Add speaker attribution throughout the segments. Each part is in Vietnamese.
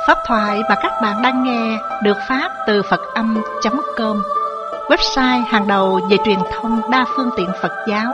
Speaker 1: Pháp thoại mà các bạn đang nghe được phát từ Phật-âm.com, website hàng đầu về truyền thông đa phương tiện Phật giáo.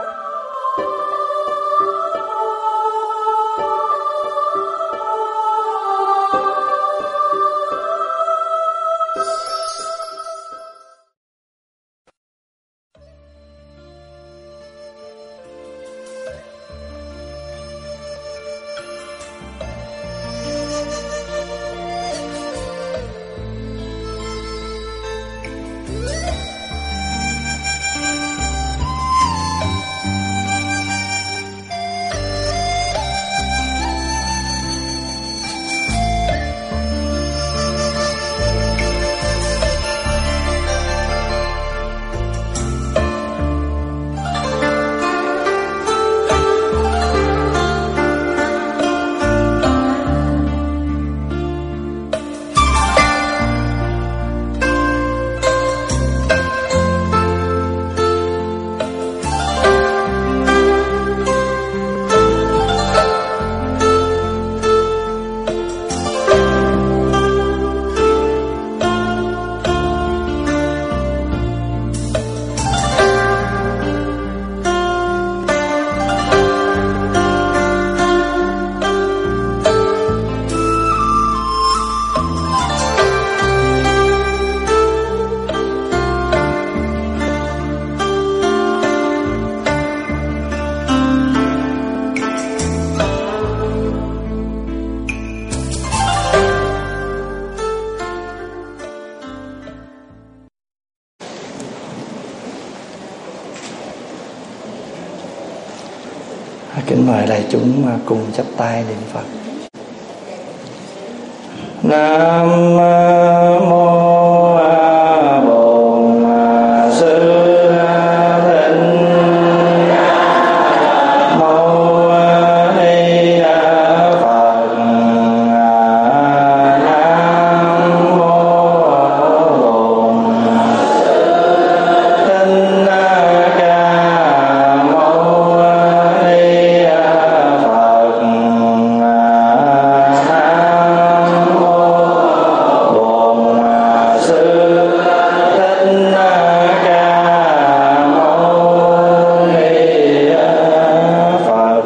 Speaker 2: Kính mời đại chúng cùng chắp tay niệm Phật. Nam mô Bổn Sư Thích Mâu Ni Phật. Nam mô Bổn Thích Ca Mâu Ni Phật. Nam mô Bổn Sư Thích Ca Mâu Ni Phật.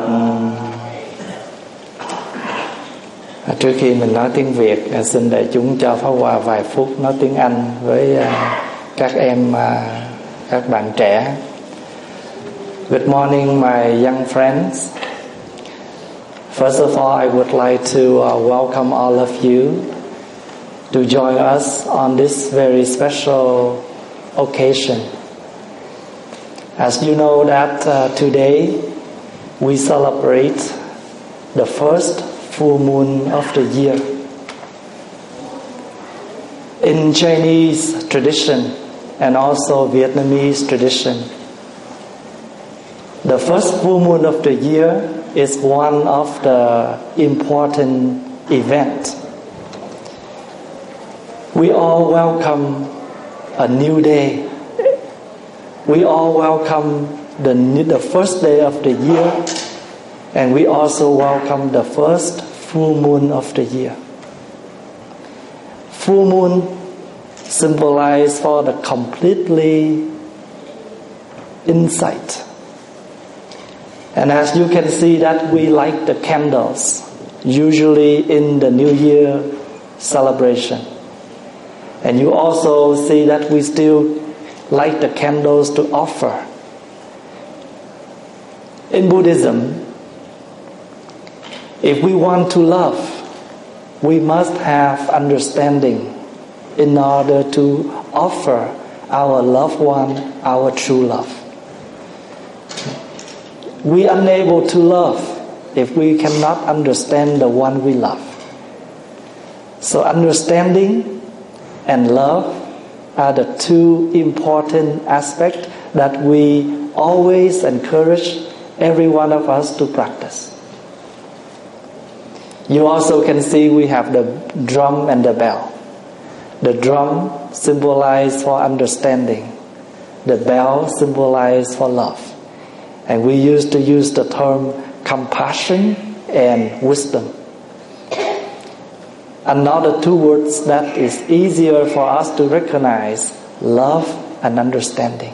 Speaker 2: Trước khi mình nói tiếng Việt, xin đại chúng cho Pháp Hòa vài phút nói tiếng Anh với các em, các bạn trẻ. Good morning, my young friends. First of all, I would like to welcome all of you to join us on this very special occasion. As you know that today we celebrate the first full moon of the year. In Chinese tradition and also Vietnamese tradition, the first full moon of the year is one of the important events. We all welcome a new day. We all welcome the first day of the year, and we also welcome the first full moon of the year. Full moon symbolizes for the completely insight. And as you can see that we light the candles, usually in the New Year celebration. And you also see that we still light the candles to offer. In Buddhism, if we want to love, we must have understanding in order to offer our loved one our true love. We are unable to love if we cannot understand the one we love. So understanding and love are the two important aspects that we always encourage every one of us to practice. You also can see we have the drum and the bell. The drum symbolizes for understanding. The bell symbolizes for love. And we used to use the term compassion and wisdom. Another two words that is easier for us to recognize: love and understanding.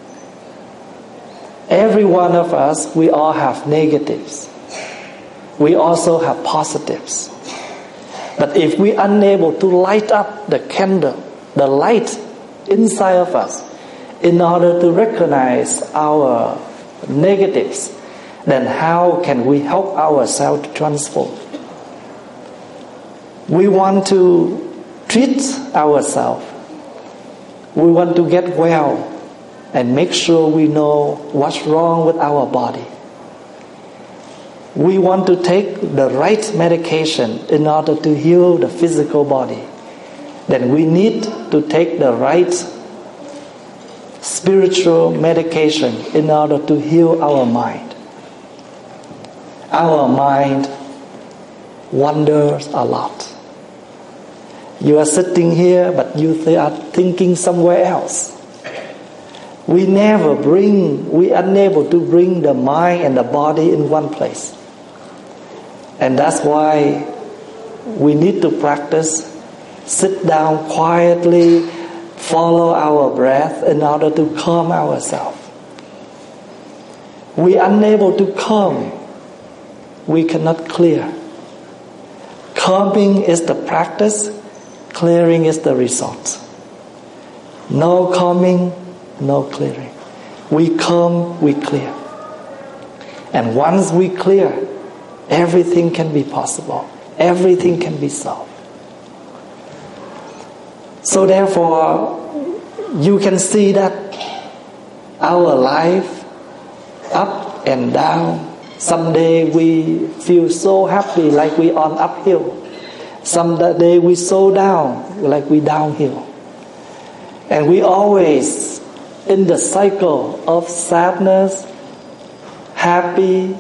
Speaker 2: Every one of us, we all have negatives. We also have positives. But if we are unable to light up the candle, the light inside of us, in order to recognize our negatives, then how can we help ourselves to transform? We want to treat ourselves. We want to get well and make sure we know what's wrong with our body. We want to take the right medication in order to heal the physical body. Then we need to take the right spiritual medication in order to heal our mind. Our mind wanders a lot. You are sitting here, but you are thinking somewhere else. We unable to bring the mind and the body in one place. And that's why we need to practice, sit down quietly, follow our breath in order to calm ourselves. We unable to calm, we cannot clear. Calming is the practice, clearing is the result. No calming, no clearing. We calm, we clear. And once we clear, everything can be possible. Everything can be solved. So therefore, you can see that our life, up and down. Some day we feel so happy like we on uphill. Some day we so down like we downhill. And we always in the cycle of sadness, happy,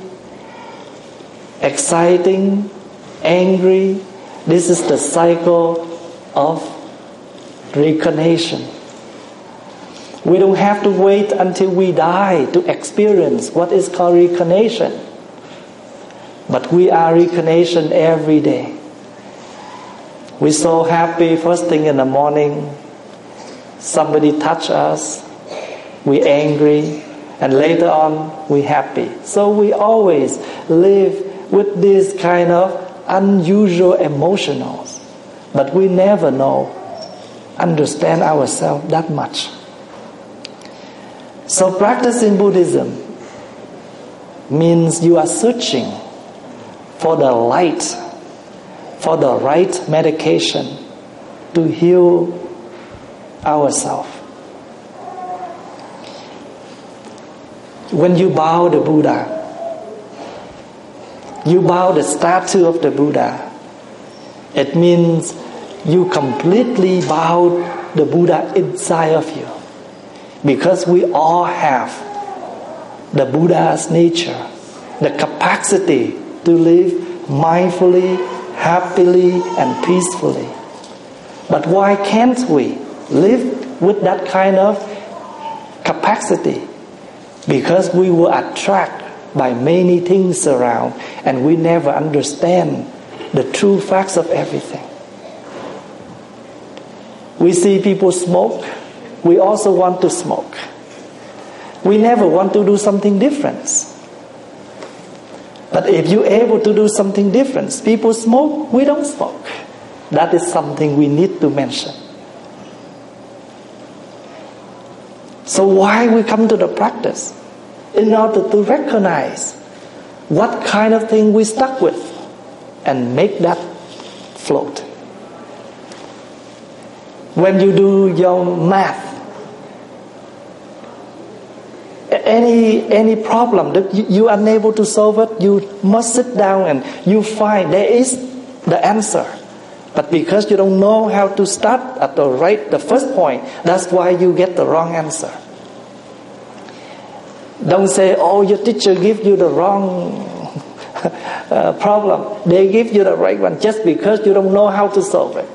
Speaker 2: exciting, angry. This is the cycle of reincarnation. We don't have to wait until we die to experience what is called reincarnation. But we are reincarnation every day. We're so happy first thing in the morning. Somebody touch us. We're angry. And later on, we're happy. So we always live with this kind of unusual emotions. But we never understand ourselves that much. So practicing Buddhism means you are searching for the light, for the right medication to heal ourselves. When you bow the Buddha, you bow the statue of the Buddha, it means you completely bow the Buddha inside of you. Because we all have the Buddha's nature, the capacity to live mindfully, happily, and peacefully. But why can't we live with that kind of capacity? Because we were attracted by many things around and we never understand the true facts of everything. We see people smoke. We also want to smoke. We never want to do something different. But if you're able to do something different, people smoke, we don't smoke. That is something we need to mention. So why we come to the practice? In order to recognize what kind of thing we stuck with and make that float. When you do your math, any problem that you are unable to solve it, you must sit down and you find there is the answer. But because you don't know how to start at the first point, that's why you get the wrong answer. Don't say, oh, your teacher gave you the wrong problem. They give you the right one just because you don't know how to solve it.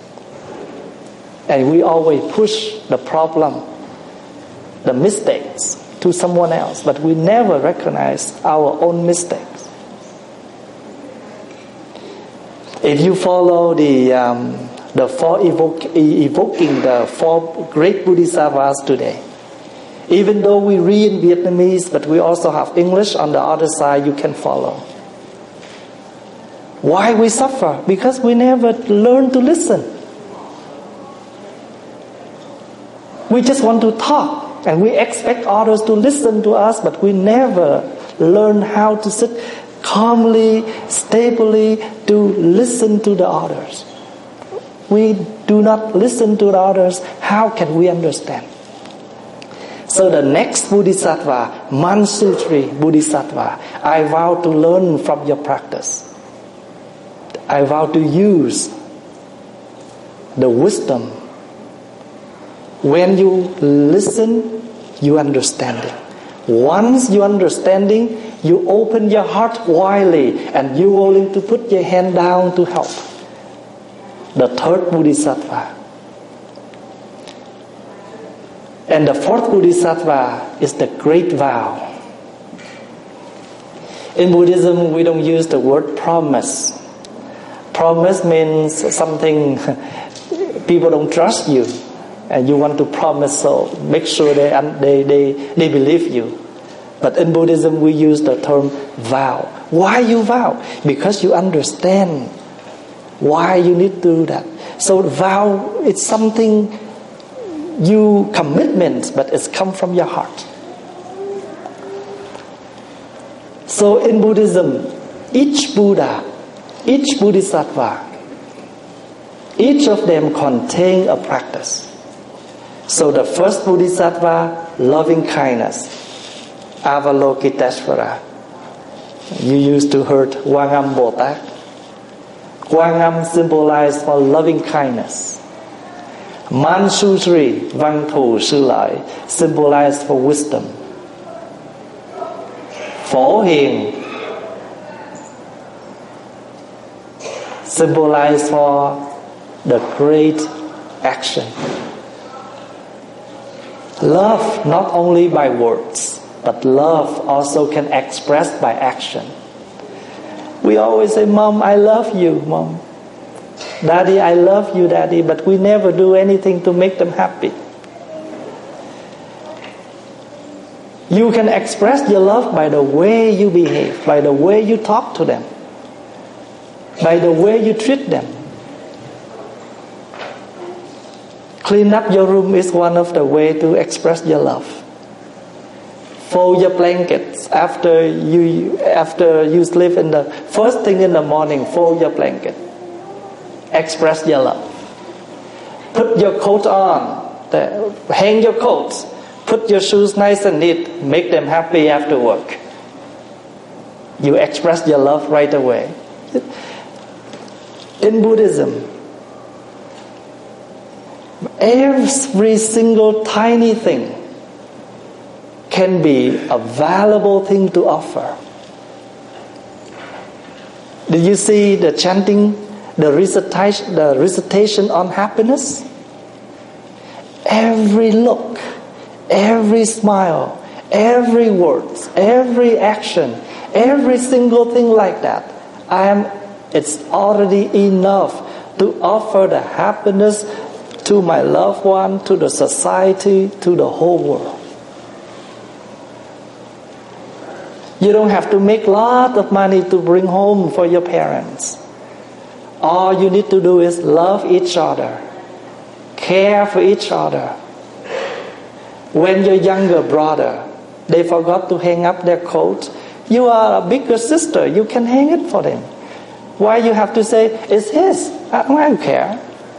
Speaker 2: And we always push the problem, the mistakes, to someone else, but we never recognize our own mistakes. If you follow the four evoking the four great Bodhisattvas today, even though we read in Vietnamese, but we also have English on the other side, you can follow. Why we suffer? Because we never learn to listen. We just want to talk, and we expect others to listen to us, but we never learn how to sit calmly, stably, to listen to the others. We do not listen to the others. How can we understand? So the next Bodhisattva, Manjusri Bodhisattva, I vow to learn from your practice. I vow to use the wisdom. When you listen, you understanding. Once you understanding, you open your heart widely and you willing to put your hand down to help. The third Bodhisattva. And the fourth Bodhisattva is the great vow. In Buddhism, we don't use the word promise. Promise means something people don't trust you, and you want to promise, so make sure they believe you. But in Buddhism, we use the term vow. Why you vow? Because you understand why you need to do that. So vow, it's something you commitment, but it's come from your heart. So in Buddhism, each Buddha, each Bodhisattva, each of them contain a practice. So the first Bodhisattva, loving kindness, Avalokiteshvara. You used to heard Quang Bồ-Tát. Quang symbolized for loving kindness. Manjusri, Văn Thù Sư Lợi, symbolized for wisdom. Phổ Hiền, symbolized for the great action. Love not only by words, but love also can express by action. We always say, Mom, I love you, Mom. Daddy, I love you, Daddy, but we never do anything to make them happy. You can express your love by the way you behave, by the way you talk to them, by the way you treat them. Clean up your room is one of the ways to express your love. Fold your blankets after you sleep in the first thing in the morning. Fold your blanket. Express your love. Put your coat on. Hang your coats. Put your shoes nice and neat. Make them happy after work. You express your love right away. In Buddhism, every single tiny thing can be a valuable thing to offer. Did you see the chanting, the recitation on happiness? Every look, every smile, every word, every action, every single thing like that, it's already enough to offer the happiness to my loved one, to the society, to the whole world. You don't have to make a lot of money to bring home for your parents. All you need to do is love each other, care for each other. When your younger brother, they forgot to hang up their coat, you are a bigger sister, you can hang it for them. Why you have to say, it's his, I don't care.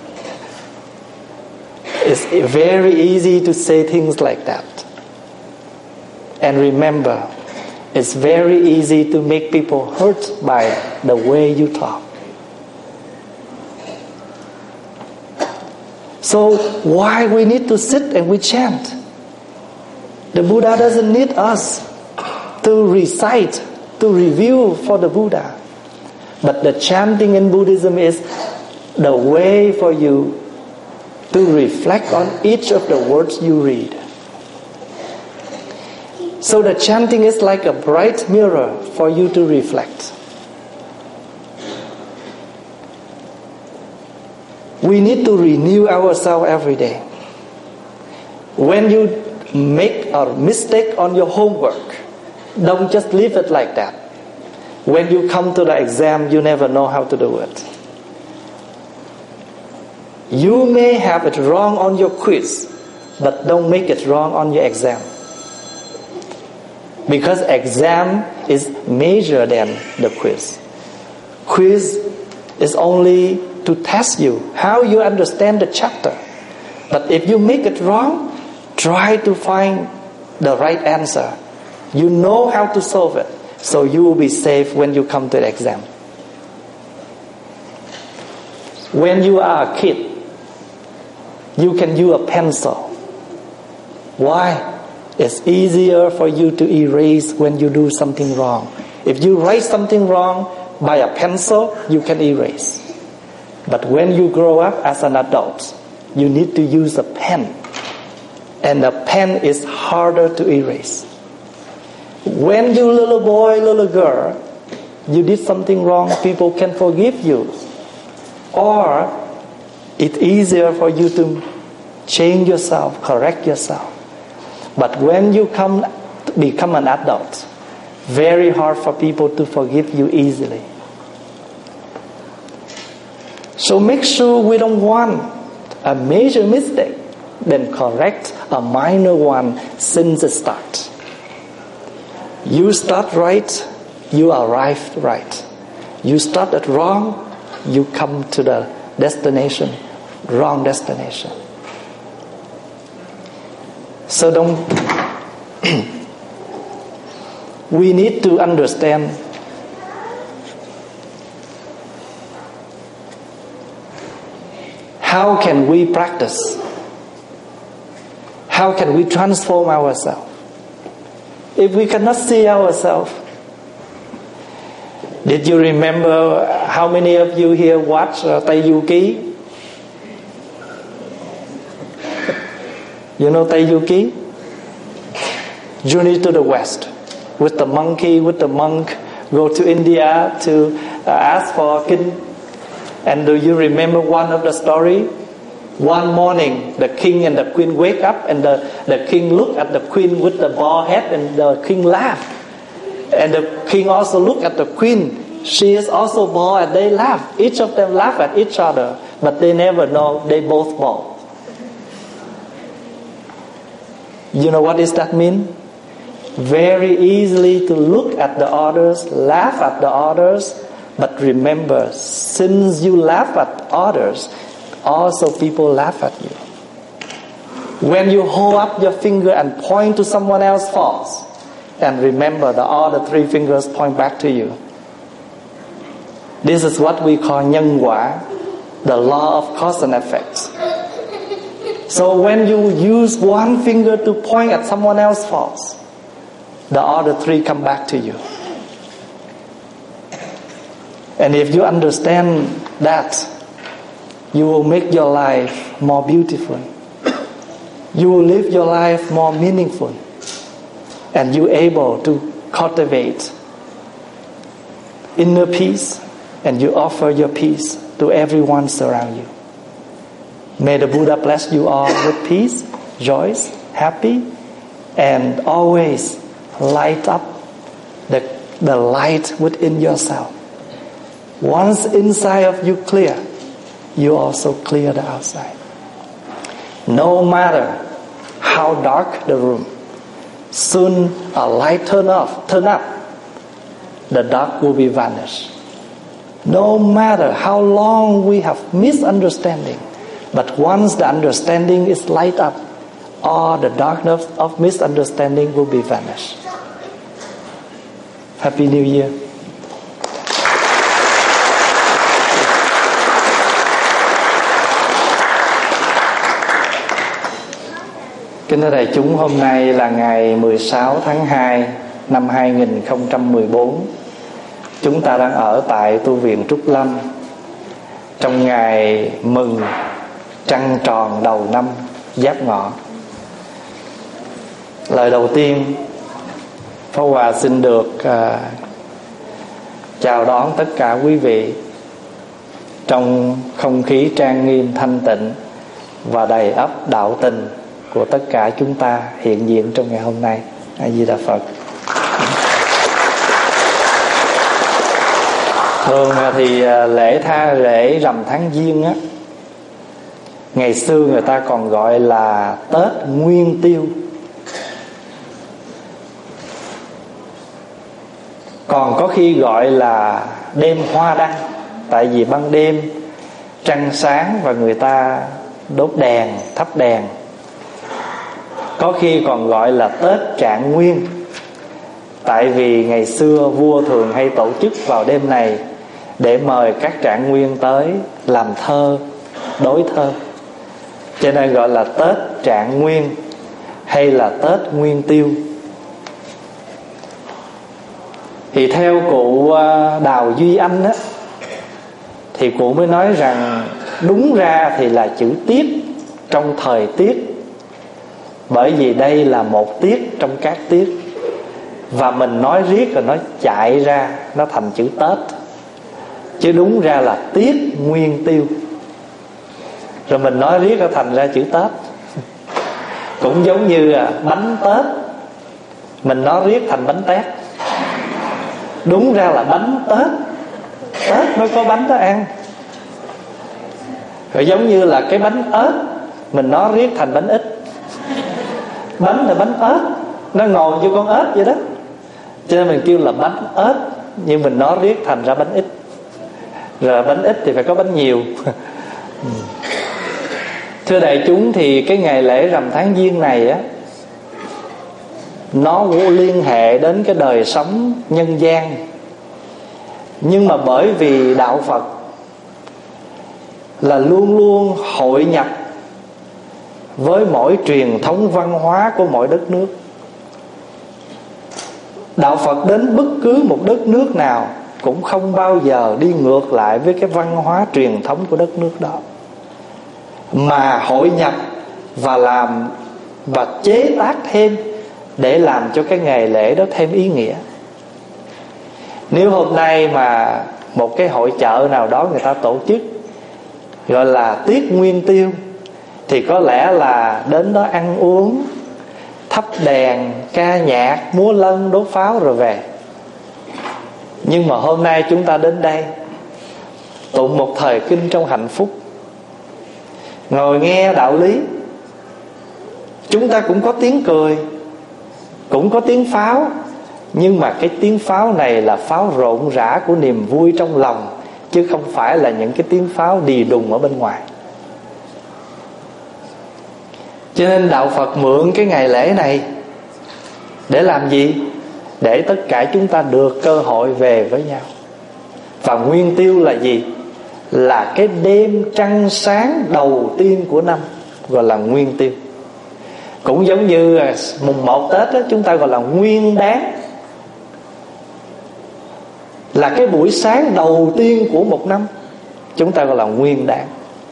Speaker 2: It's very easy to say things like that. And remember, it's very easy to make people hurt by the way you talk. So why we need to sit and we chant? The Buddha doesn't need us to recite, to review for the Buddha. But the chanting in Buddhism is the way for you to reflect on each of the words you read. So the chanting is like a bright mirror for you to reflect. We need to renew ourselves every day. When you make a mistake on your homework, don't just leave it like that. When you come to the exam, you never know how to do it. You may have it wrong on your quiz, but don't make it wrong on your exam. Because exam is major than the quiz. Quiz is only to test you, how you understand the chapter. But if you make it wrong, try to find the right answer. You know how to solve it, so you will be safe when you come to the exam. When you are a kid, you can use a pencil. Why? It's easier for you to erase when you do something wrong. If you write something wrong by a pencil, you can erase. But when you grow up as an adult, you need to use a pen. And a pen is harder to erase. When you little boy, little girl, you did something wrong, people can forgive you. Or it's easier for you to change yourself, correct yourself. But when you become an adult, very hard for people to forgive you easily. So make sure we don't want a major mistake, then correct a minor one since the start. You start right, you arrive right. You started wrong, you come to the destination, wrong destination. So we need to understand how can we practice? How can we transform ourselves? If we cannot see ourselves, did you remember how many of you here watch Tây Du Ký? You know Tây Du Ký? Journey to the West. With the monkey, with the monk, go to India to ask for a king. And do you remember one of the story? One morning, the king and the queen wake up, and the king look at the queen with the bald head, and the king laugh. And the king also look at the queen. She is also bald, and they laugh. Each of them laugh at each other, but they never know they both bald. You know what does that mean? Very easily to look at the others, laugh at the others, but remember, since you laugh at others, also people laugh at you. When you hold up your finger and point to someone else's faults, and remember the other three fingers point back to you. This is what we call nhân quả, the law of cause and effect. So when you use one finger to point at someone else's faults, the other three come back to you. And if you understand that, you will make your life more beautiful. You will live your life more meaningful. And you're able to cultivate inner peace, and you offer your peace to everyone around you. May the Buddha bless you all with peace, joy, happy, and always light up the light within yourself. Once inside of you clear, you also clear the outside. No matter how dark the room, soon a light turn up, the dark will be vanished. No matter how long we have misunderstanding, but once the understanding is light up, all the darkness of misunderstanding will be vanished. Happy New Year. Kính thưa đại chúng, hôm nay là ngày 16 tháng 2 năm 2014. Chúng ta đang ở tại tu viện Trúc Lâm trong ngày mừng trăng tròn đầu năm Giáp Ngọ. Lời đầu tiên, Pháp Hòa xin được chào đón tất cả quý vị trong không khí trang nghiêm thanh tịnh và đầy ắp đạo tình của tất cả chúng ta hiện diện trong ngày hôm nay. A Di Đà Phật. Thường thì lễ rằm tháng Giêng á, ngày xưa người ta còn gọi là Tết Nguyên Tiêu, còn có khi gọi là đêm hoa đăng. Tại vì ban đêm trăng sáng và người ta đốt đèn, thắp đèn. Có khi còn gọi là Tết Trạng Nguyên, tại vì ngày xưa vua thường hay tổ chức vào đêm này để mời các trạng nguyên tới làm thơ, đối thơ, cho nên gọi là Tết Trạng Nguyên hay là Tết Nguyên Tiêu. Thì theo cụ Đào Duy Anh á, thì cụ mới nói rằng đúng ra thì là chữ tiết trong thời tiết, bởi vì đây là một tiết trong các tiết, và mình nói riết rồi nó chạy ra, nó thành chữ Tết, chứ đúng ra là tiết Nguyên Tiêu. Rồi mình nói riết nó thành ra chữ Tết. Cũng giống như bánh Tết, mình nói riết thành bánh tét, đúng ra là bánh Tết, Tết mới có bánh đó ăn. Rồi giống như là cái bánh ếch, mình nói riết thành bánh ít. Bánh là bánh ếch, nó ngồi như con ếch vậy đó, cho nên mình kêu là bánh ếch, nhưng mình nói riết thành ra bánh ít. Rồi bánh ít thì phải có bánh nhiều. Thưa đại chúng, thì cái ngày lễ rằm tháng Giêng này á, nó liên hệ đến cái đời sống nhân gian. Nhưng mà bởi vì đạo Phật là luôn luôn hội nhập với mỗi truyền thống văn hóa của mỗi đất nước. Đạo Phật đến bất cứ một đất nước nào cũng không bao giờ đi ngược lại với cái văn hóa truyền thống của đất nước đó, mà hội nhập và làm và chế tác thêm để làm cho cái ngày lễ đó thêm ý nghĩa. Nếu hôm nay mà một cái hội chợ nào đó người ta tổ chức gọi là tiết Nguyên Tiêu, thì có lẽ là đến đó ăn uống, thắp đèn, ca nhạc, múa lân, đốt pháo rồi về. Nhưng mà hôm nay chúng ta đến đây tụng một thời kinh trong hạnh phúc, ngồi nghe đạo lý. Chúng ta cũng có tiếng cười, cũng có tiếng pháo, nhưng mà cái tiếng pháo này là pháo rộn rã của niềm vui trong lòng, chứ không phải là những cái tiếng pháo đì đùng ở bên ngoài. Cho nên đạo Phật mượn cái ngày lễ này để làm gì? Để tất cả chúng ta được cơ hội về với nhau. Và Nguyên Tiêu là gì? Là cái đêm trăng sáng đầu tiên của năm, gọi là Nguyên Tiêu. Cũng giống như mùng 1 Tết đó, chúng ta gọi là Nguyên Đán, là cái buổi sáng đầu tiên của một năm, chúng ta gọi là Nguyên Đán.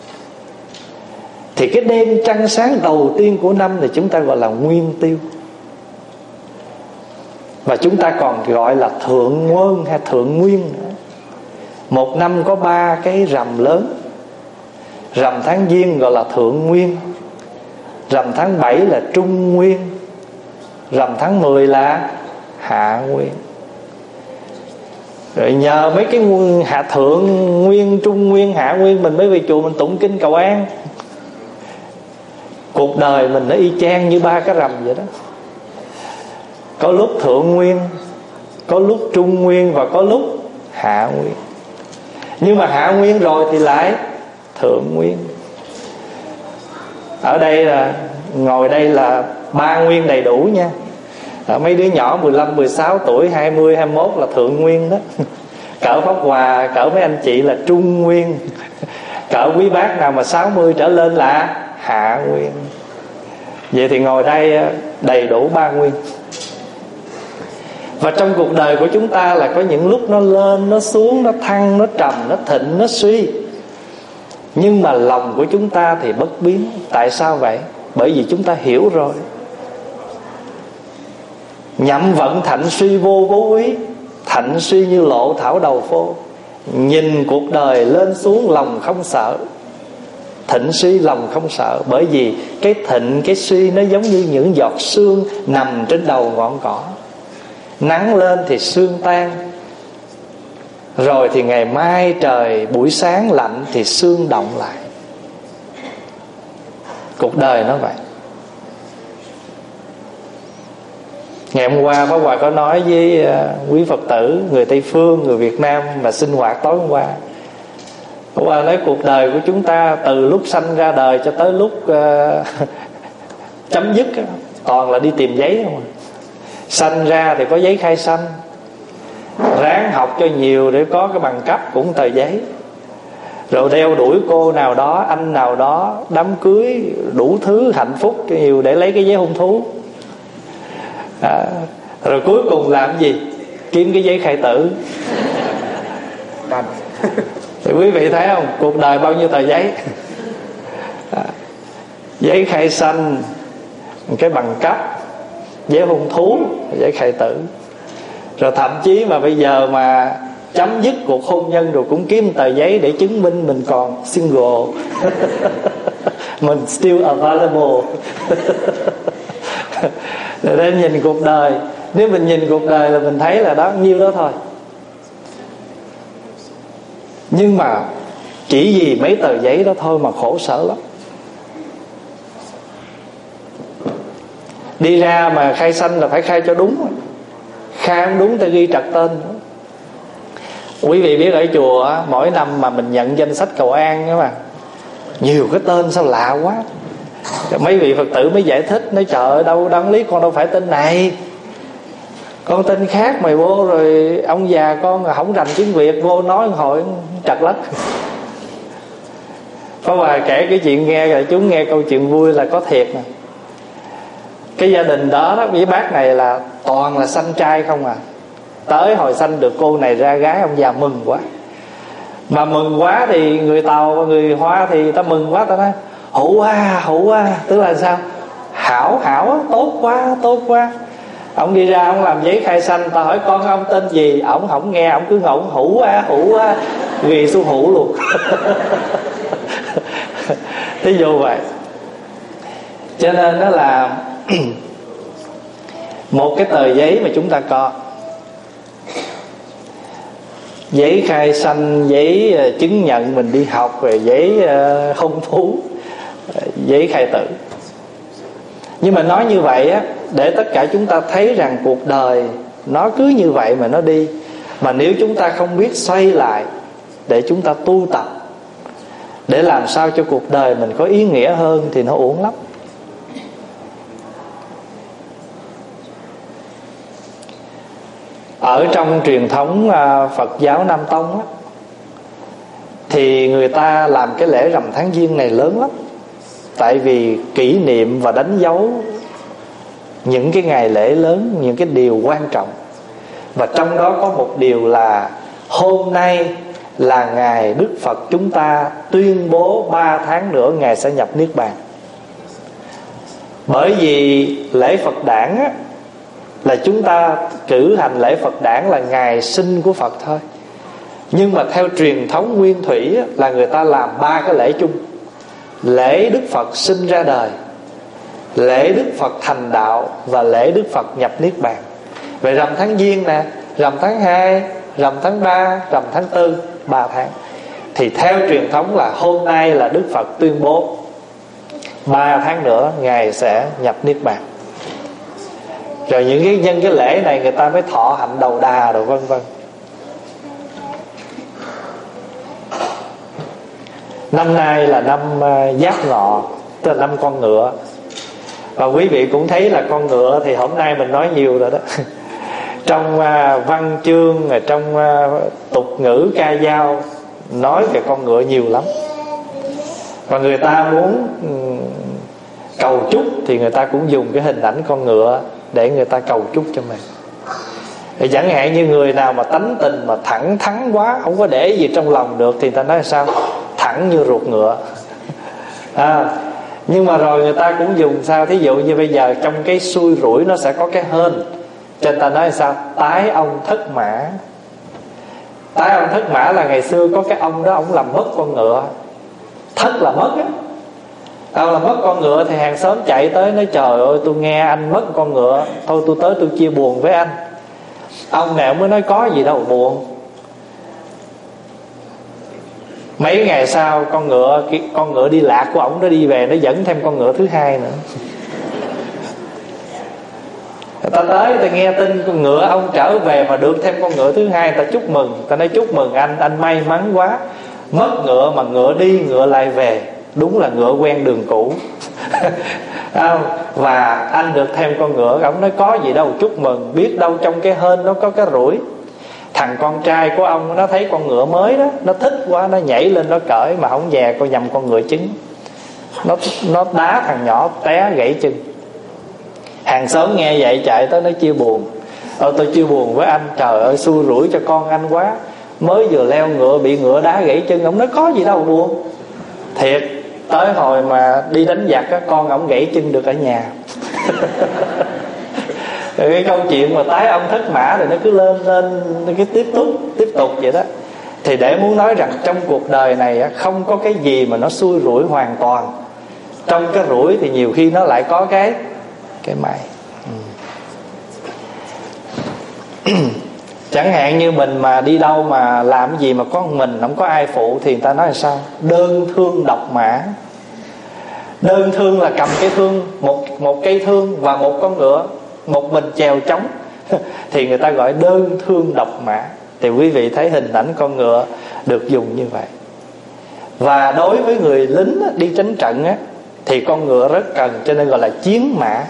Speaker 2: Thì cái đêm trăng sáng đầu tiên của năm thì chúng ta gọi là Nguyên Tiêu. Và chúng ta còn gọi là Thượng Nguyên hay Thượng Nguyên nữa. Một năm có 3 cái rằm lớn. Rằm tháng Giêng gọi là Thượng Nguyên, rằm tháng 7 là Trung Nguyên, rằm tháng 10 là Hạ Nguyên. Rồi nhờ mấy cái hạ Thượng Nguyên, Trung Nguyên, Hạ Nguyên, mình mới về chùa mình tụng kinh cầu an. Cuộc đời mình nó y chang như 3 cái rằm vậy đó. Có lúc Thượng Nguyên, có lúc Trung Nguyên và có lúc Hạ Nguyên. Nhưng mà Hạ Nguyên rồi thì lại Thượng Nguyên. Ở đây là ngồi đây là 3 nguyên đầy đủ nha. Ở mấy đứa nhỏ 15, 16 tuổi, 20, 21 là Thượng Nguyên đó. Cỡ Pháp Hòa, cỡ mấy anh chị là Trung Nguyên. Cỡ quý bác nào mà 60 trở lên là Hạ Nguyên. Vậy thì ngồi đây đầy đủ 3 nguyên. Và trong cuộc đời của chúng ta là có những lúc nó lên, nó xuống, nó thăng, nó trầm, nó thịnh, nó suy. Nhưng mà lòng của chúng ta thì bất biến. Tại sao vậy? Bởi vì chúng ta hiểu rồi. Nhậm vận thạnh suy vô bố ý, thạnh suy như lộ thảo đầu phô. nhìn cuộc đời lên xuống lòng không sợ, thịnh suy lòng không sợ. Bởi vì cái thịnh cái suy nó giống như những giọt sương nằm trên đầu ngọn cỏ. Nắng lên thì sương tan, rồi thì ngày mai trời buổi sáng lạnh thì sương động lại. Cuộc đời nó vậy. Ngày hôm qua Pháp Hòa có nói với quý Phật tử người Tây Phương, người Việt Nam mà sinh hoạt tối hôm qua. Pháp Hòa nói cuộc đời của chúng ta từ lúc sanh ra đời cho tới lúc chấm dứt toàn là đi tìm giấy không. Sanh ra thì có giấy khai sanh, ráng học cho nhiều để có cái bằng cấp cũng tờ giấy, rồi đeo đuổi cô nào đó, anh nào đó, đám cưới, đủ thứ hạnh phúc nhiều để lấy cái giấy hôn thú. Rồi cuối cùng làm gì? Kiếm cái giấy khai tử. Thì quý vị thấy không, cuộc đời bao nhiêu tờ giấy. Giấy khai sanh, cái bằng cấp, giấy hôn thú, giấy khai tử. Rồi thậm chí mà bây giờ mà chấm dứt cuộc hôn nhân rồi cũng kiếm tờ giấy để chứng minh mình còn single. Mình still available. Rồi nên nhìn cuộc đời, nếu mình nhìn cuộc đời là mình thấy là đó nhiêu đó thôi. Nhưng mà chỉ vì mấy tờ giấy đó thôi mà khổ sở lắm. Đi ra mà khai sanh là phải khai cho đúng. Khai không đúng ta ghi trật tên nữa. Quý vị biết ở chùa mỗi năm mà mình nhận danh sách cầu an đó mà, nhiều cái tên sao lạ quá. Mấy vị Phật tử mới giải thích, nói trời ơi đâu đáng lý con đâu phải tên này, con tên khác mày vô. Rồi ông già con không rành tiếng Việt vô nói hội trật lắm. Có vài kể cái chuyện nghe rồi chúng nghe câu chuyện vui là có thiệt nè. Cái gia đình đó với bác này là toàn là sanh trai không à. Tới hồi sanh được cô này ra gái, ông già mừng quá. Mà mừng quá thì người Tàu và người Hoa thì ta mừng quá, ta nói hữu quá. Tức là sao? Hảo, tốt quá. Ông đi ra ông làm giấy khai sanh, ta hỏi con ông tên gì, ông không nghe, ông cứ ngọng hữu quá, ghi xuống hữu luôn. Thí dụ vậy. Cho nên đó là một cái tờ giấy mà chúng ta có, giấy khai sanh, giấy chứng nhận mình đi học, về giấy hôn thú, giấy khai tử. Nhưng mà nói như vậy á, để tất cả chúng ta thấy rằng cuộc đời nó cứ như vậy mà nó đi. Mà nếu chúng ta không biết xoay lại để chúng ta tu tập, để làm sao cho cuộc đời mình có ý nghĩa hơn thì nó uổng lắm. Ở trong truyền thống Phật giáo Nam Tông á, thì người ta làm cái lễ rằm tháng Giêng này lớn lắm. Tại vì kỷ niệm và đánh dấu những cái ngày lễ lớn, những cái điều quan trọng. Và trong đó có một điều là hôm nay là ngày Đức Phật chúng ta tuyên bố 3 tháng nữa Ngài sẽ nhập Niết Bàn. Bởi vì lễ Phật đản á, là chúng ta cử hành lễ Phật đản là ngày sinh của Phật thôi. Nhưng mà theo truyền thống nguyên thủy á, là người ta làm 3 cái lễ chung: lễ Đức Phật sinh ra đời, lễ Đức Phật thành đạo và lễ Đức Phật nhập Niết Bàn. Vậy rằm tháng Giêng nè, rằm tháng 2, rằm tháng 3, rằm tháng 4, 3 tháng. Thì theo truyền thống là hôm nay là Đức Phật tuyên bố 3 tháng nữa Ngài sẽ nhập Niết Bàn. Rồi những cái nhân cái lễ này người ta mới thọ hạnh đầu đà rồi vân vân. Năm nay là năm Giáp Ngọ, tức là năm con ngựa. Và quý vị cũng thấy là con ngựa thì hôm nay mình nói nhiều rồi đó. Trong văn chương, trong tục ngữ ca dao nói về con ngựa nhiều lắm. Và người ta muốn cầu chúc thì người ta cũng dùng cái hình ảnh con ngựa để người ta cầu chúc cho mình. Thì chẳng hạn như người nào mà tánh tình mà thẳng thắn quá, không có để gì trong lòng được, thì người ta nói là sao? Thẳng như ruột ngựa. Nhưng mà rồi người ta cũng dùng sao? Thí dụ như bây giờ trong cái xui rủi nó sẽ có cái hên, cho nên ta nói là sao? Tái ông thất mã. Tái ông Thất Mã là ngày xưa có cái ông đó, ông làm mất con ngựa. Thất là mất á, ông làm mất con ngựa thì hàng xóm chạy tới nói trời ơi tôi nghe anh mất con ngựa, thôi tôi tới tôi chia buồn với anh. Ông này ông mới nói có gì đâu buồn. Mấy ngày sau con ngựa đi lạc của ổng nó đi về, nó dẫn thêm con ngựa thứ hai nữa. Người ta tới người ta nghe tin con ngựa ông trở về mà được thêm con ngựa thứ hai, người ta chúc mừng. Người ta nói chúc mừng anh may mắn quá, mất ngựa mà ngựa đi ngựa lại về, đúng là ngựa quen đường cũ. Và anh được thêm con ngựa. Ông nói có gì đâu chúc mừng, biết đâu trong cái hên nó có cái rủi. Thằng con trai của ông nó thấy con ngựa mới đó, nó thích quá, nó nhảy lên nó cởi, mà không dè coi nhầm con ngựa trứng. Nó đá thằng nhỏ té gãy chân. Hàng xóm nghe vậy chạy tới nó chia buồn. Tôi chia buồn với anh, trời ơi xui rủi cho con anh quá, mới vừa leo ngựa bị ngựa đá gãy chân. Ông nói có gì đâu buồn. Thiệt, tới hồi mà đi đánh giặc á, con ổng gãy chân được ở nhà. Cái câu chuyện mà tái ông Thất Mã rồi nó cứ lên nó cứ tiếp tục vậy đó. Thì để muốn nói rằng trong cuộc đời này không có cái gì mà nó xui rủi hoàn toàn. Trong cái rủi thì nhiều khi nó lại có cái may. Chẳng hạn như mình mà đi đâu mà làm gì mà có mình không có ai phụ thì người ta nói là sao? Đơn thương độc mã. Đơn thương là cầm cây thương, một cây thương và một con ngựa, một mình chèo trống thì người ta gọi đơn thương độc mã. Thì quý vị thấy hình ảnh con ngựa được dùng như vậy. Và đối với người lính đi đánh trận thì con ngựa rất cần, cho nên gọi là chiến mã.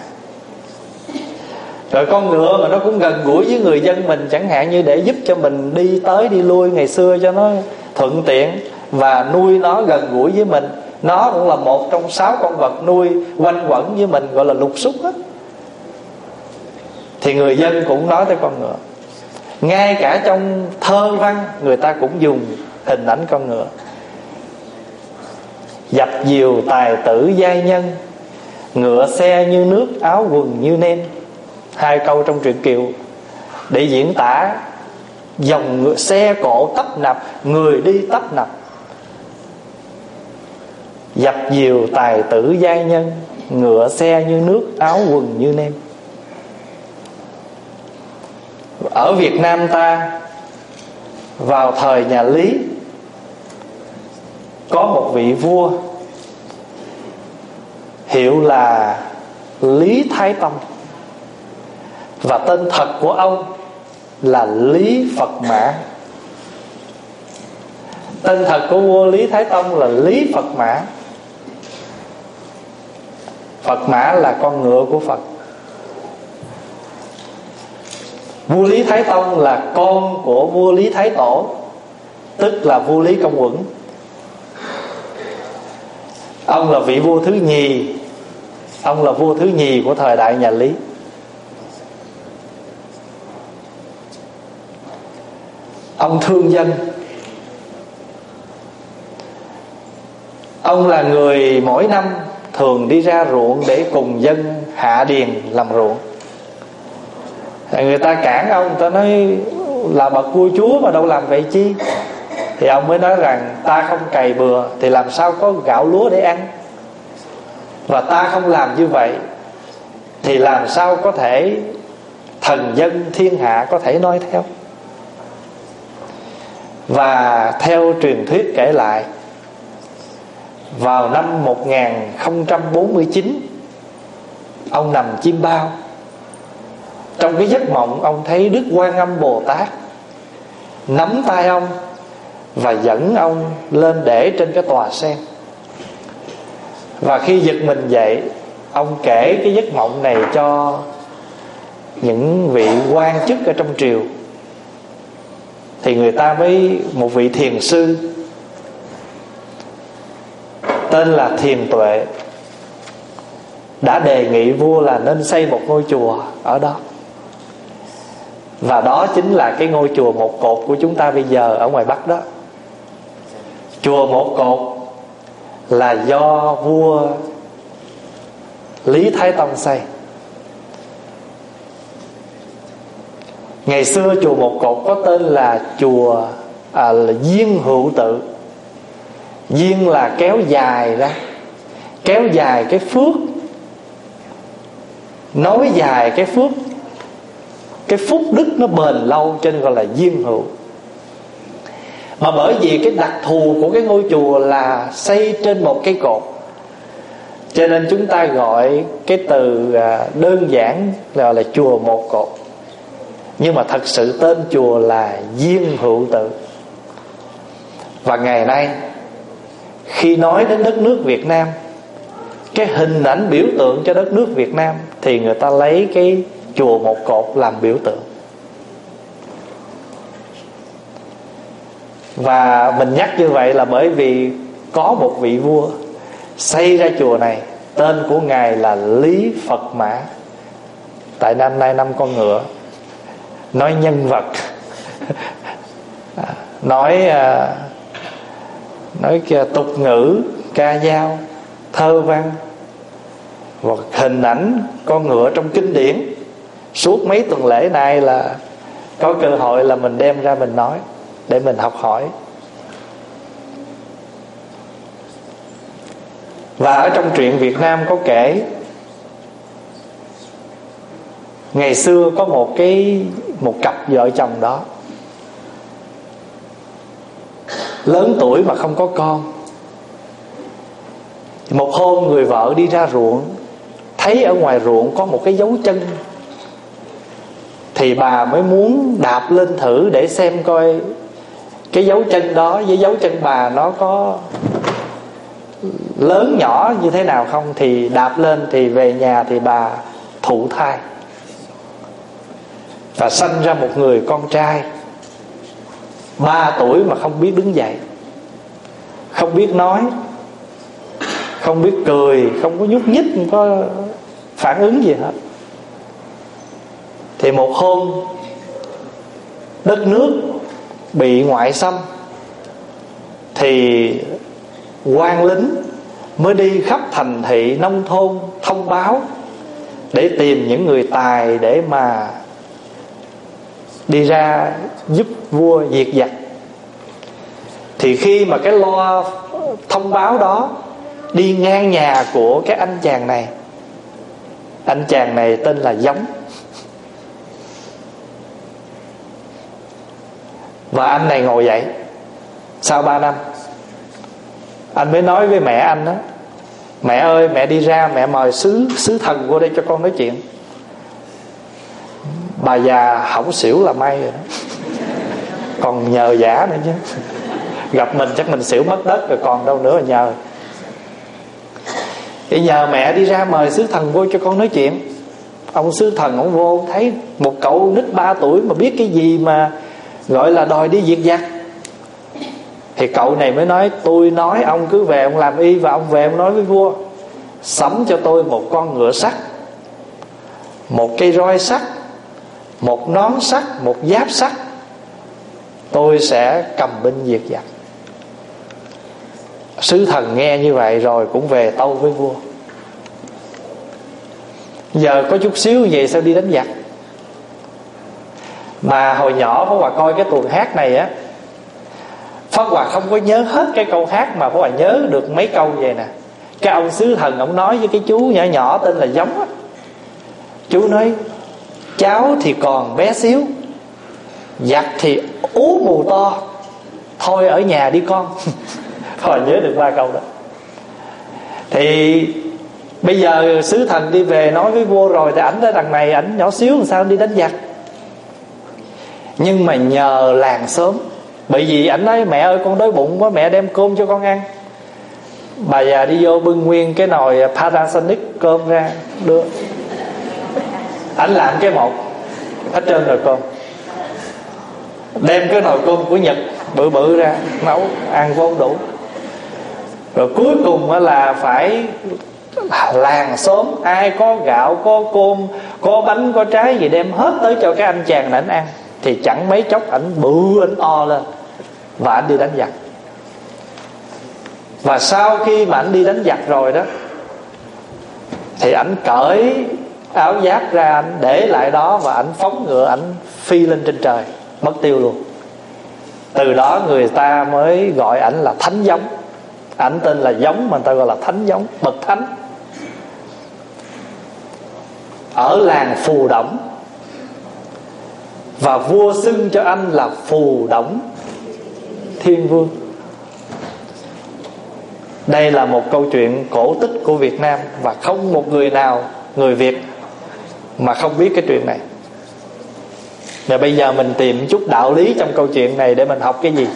Speaker 2: Rồi con ngựa mà nó cũng gần gũi với người dân mình, chẳng hạn như để giúp cho mình đi tới đi lui ngày xưa cho nó thuận tiện, và nuôi nó gần gũi với mình. Nó cũng là một trong 6 con vật nuôi quanh quẩn với mình, gọi là lục súc á. Thì người dân cũng nói tới con ngựa. Ngay cả trong thơ văn người ta cũng dùng hình ảnh con ngựa. Dập dìu tài tử giai nhân, ngựa xe như nước áo quần như nêm. 2 câu trong truyện Kiều để diễn tả dòng ngựa xe cộ tấp nập, người đi tấp nập. Dập dìu tài tử giai nhân, ngựa xe như nước áo quần như nêm. Ở Việt Nam ta vào thời nhà Lý có một vị vua hiệu là Lý Thái Tông, và tên thật của ông là Lý Phật Mã. Tên thật của vua Lý Thái Tông là Lý Phật Mã. Phật Mã là con ngựa của Phật. Vua Lý Thái Tông là con của vua Lý Thái Tổ, tức là vua Lý Công Uẩn. Ông là vị vua thứ nhì. Ông là vua thứ nhì của thời đại nhà Lý. Ông thương dân. Ông là người mỗi năm thường đi ra ruộng để cùng dân hạ điền làm ruộng. Người ta cản ông, người ta nói là bậc vua chúa mà đâu làm vậy chi. Thì ông mới nói rằng ta không cày bừa thì làm sao có gạo lúa để ăn, và ta không làm như vậy thì làm sao có thể thần dân thiên hạ có thể noi theo. Và theo truyền thuyết kể lại, vào năm 1049, ông nằm chiêm bao. Trong cái giấc mộng, ông thấy Đức Quan Âm Bồ Tát nắm tay ông và dẫn ông lên để trên cái tòa sen. Và khi giật mình dậy, ông kể cái giấc mộng này cho những vị quan chức ở trong triều. Thì người ta mới, một vị thiền sư tên là Thiền Tuệ đã đề nghị vua là nên xây một ngôi chùa ở đó. Và đó chính là cái ngôi chùa Một Cột của chúng ta bây giờ ở ngoài Bắc đó. Chùa Một Cột là do vua Lý Thái Tông xây. Ngày xưa chùa Một Cột có tên là chùa là duyên hữu tự. Duyên là kéo dài ra, kéo dài cái phước, nối dài cái phước, cái phúc đức nó bền lâu, cho nên gọi là duyên hữu. Mà bởi vì cái đặc thù của cái ngôi chùa là xây trên một cái cột, cho nên chúng ta gọi cái từ đơn giản gọi là chùa một cột. Nhưng mà thật sự tên chùa là Duyên Hữu Tự. Và ngày nay khi nói đến đất nước Việt Nam, cái hình ảnh biểu tượng cho đất nước Việt Nam, thì người ta lấy cái chùa một cột làm biểu tượng. Và mình nhắc như vậy là bởi vì có một vị vua xây ra chùa này, tên của ngài là Lý Phật Mã. Tại năm nay năm con ngựa, nói nhân vật nói tục ngữ, ca dao, thơ văn, và hình ảnh con ngựa trong kinh điển. Suốt mấy tuần lễ nay là có cơ hội là mình đem ra mình nói để mình học hỏi. Và ở trong truyện Việt Nam có kể, ngày xưa có một cặp vợ chồng đó, lớn tuổi mà không có con. Một hôm người vợ đi ra ruộng, thấy ở ngoài ruộng có một cái dấu chân, thì bà mới muốn đạp lên thử để xem coi cái dấu chân đó với dấu chân bà nó có lớn nhỏ như thế nào không. Thì đạp lên, thì về nhà thì bà thụ thai và sanh ra một người con trai 3 tuổi mà không biết đứng dậy, không biết nói, không biết cười, không có nhúc nhích, không có phản ứng gì hết. Thì một hôm đất nước bị ngoại xâm, thì quan lính mới đi khắp thành thị nông thôn thông báo để tìm những người tài để mà đi ra giúp vua diệt giặc. Thì khi mà cái loa thông báo đó đi ngang nhà của cái anh chàng này, anh chàng này tên là Giống. Và anh này ngồi dậy sau 3 năm, anh mới nói với mẹ anh đó: mẹ ơi, mẹ đi ra, mẹ mời sứ thần vô đây cho con nói chuyện. Bà già hỏng xỉu là may rồi đó, còn nhờ giả nữa chứ. Gặp mình chắc mình xỉu mất đất rồi, còn đâu nữa mà nhờ. Thì nhờ mẹ đi ra mời sứ thần vô cho con nói chuyện. Ông sứ thần ông vô, thấy một cậu nít 3 tuổi mà biết cái gì mà gọi là đòi đi diệt giặc. Thì cậu này mới nói: tôi nói ông cứ về ông làm y, và ông về ông nói với vua sắm cho tôi một con ngựa sắt, một cây roi sắt, một nón sắt, một giáp sắt, tôi sẽ cầm binh diệt giặc. Sứ thần nghe như vậy rồi cũng về tâu với vua. Giờ có chút xíu vậy sao đi đánh giặc. Mà hồi nhỏ Pháp Hòa coi cái tuồng hát này á, Pháp Hòa không có nhớ hết cái câu hát, mà Pháp Hòa nhớ được mấy câu vậy nè. Cái ông sứ thần ông nói với cái chú nhỏ nhỏ tên là Giống á, chú nói: cháu thì còn bé xíu, giặc thì ú mù to, thôi ở nhà đi con. Thôi nhớ được 3 câu đó. Thì bây giờ sứ thần đi về nói với vua rồi, thì ảnh tới đằng này ảnh nhỏ xíu làm sao đi đánh giặc. Nhưng mà nhờ làng xóm, bởi vì ảnh nói: mẹ ơi con đói bụng quá, mẹ đem cơm cho con ăn. Bà già đi vô bưng nguyên cái nồi Panasonic cơm ra đưa. Ảnh làm cái một hết trơn rồi cơm, đem cái nồi cơm của Nhật bự bự ra nấu ăn vô đủ. Rồi cuối cùng là phải làng xóm ai có gạo, có cơm, có bánh, có trái gì đem hết tới cho cái anh chàng này ảnh ăn. Thì chẳng mấy chốc ảnh bự, ảnh o lên và ảnh đi đánh giặc. Và sau khi mà ảnh đi đánh giặc rồi đó, thì ảnh cởi áo giáp ra, ảnh để lại đó, và ảnh phóng ngựa, ảnh phi lên trên trời mất tiêu luôn. Từ đó người ta mới gọi ảnh là thánh giống. Ảnh tên là giống mà người ta gọi là thánh giống, bậc thánh. Ở làng Phù Đổng, và vua xưng cho anh là Phù Đổng Thiên Vương. Đây là một câu chuyện cổ tích của Việt Nam, và không một người nào, người Việt, mà không biết cái chuyện này. Và bây giờ mình tìm chút đạo lý trong câu chuyện này để mình học cái gì?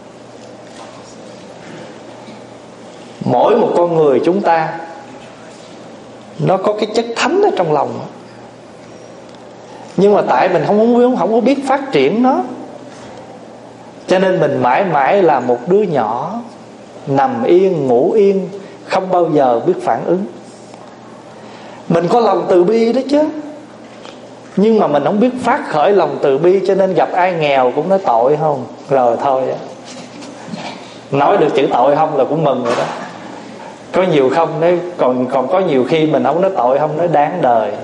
Speaker 2: Mỗi một con người chúng ta nó có cái chất thánh ở trong lòng, nhưng mà tại mình không có biết phát triển nó, cho nên mình mãi mãi là một đứa nhỏ nằm yên ngủ yên, không bao giờ biết phản ứng. Mình có lòng từ bi đó chứ, nhưng mà mình không biết phát khởi lòng từ bi, cho nên gặp ai nghèo cũng nói tội không, rồi thôi. Nói được chữ tội không là cũng mừng rồi đó. Có nhiều không đấy, còn có nhiều khi mình không nói tội không, nói đáng đời.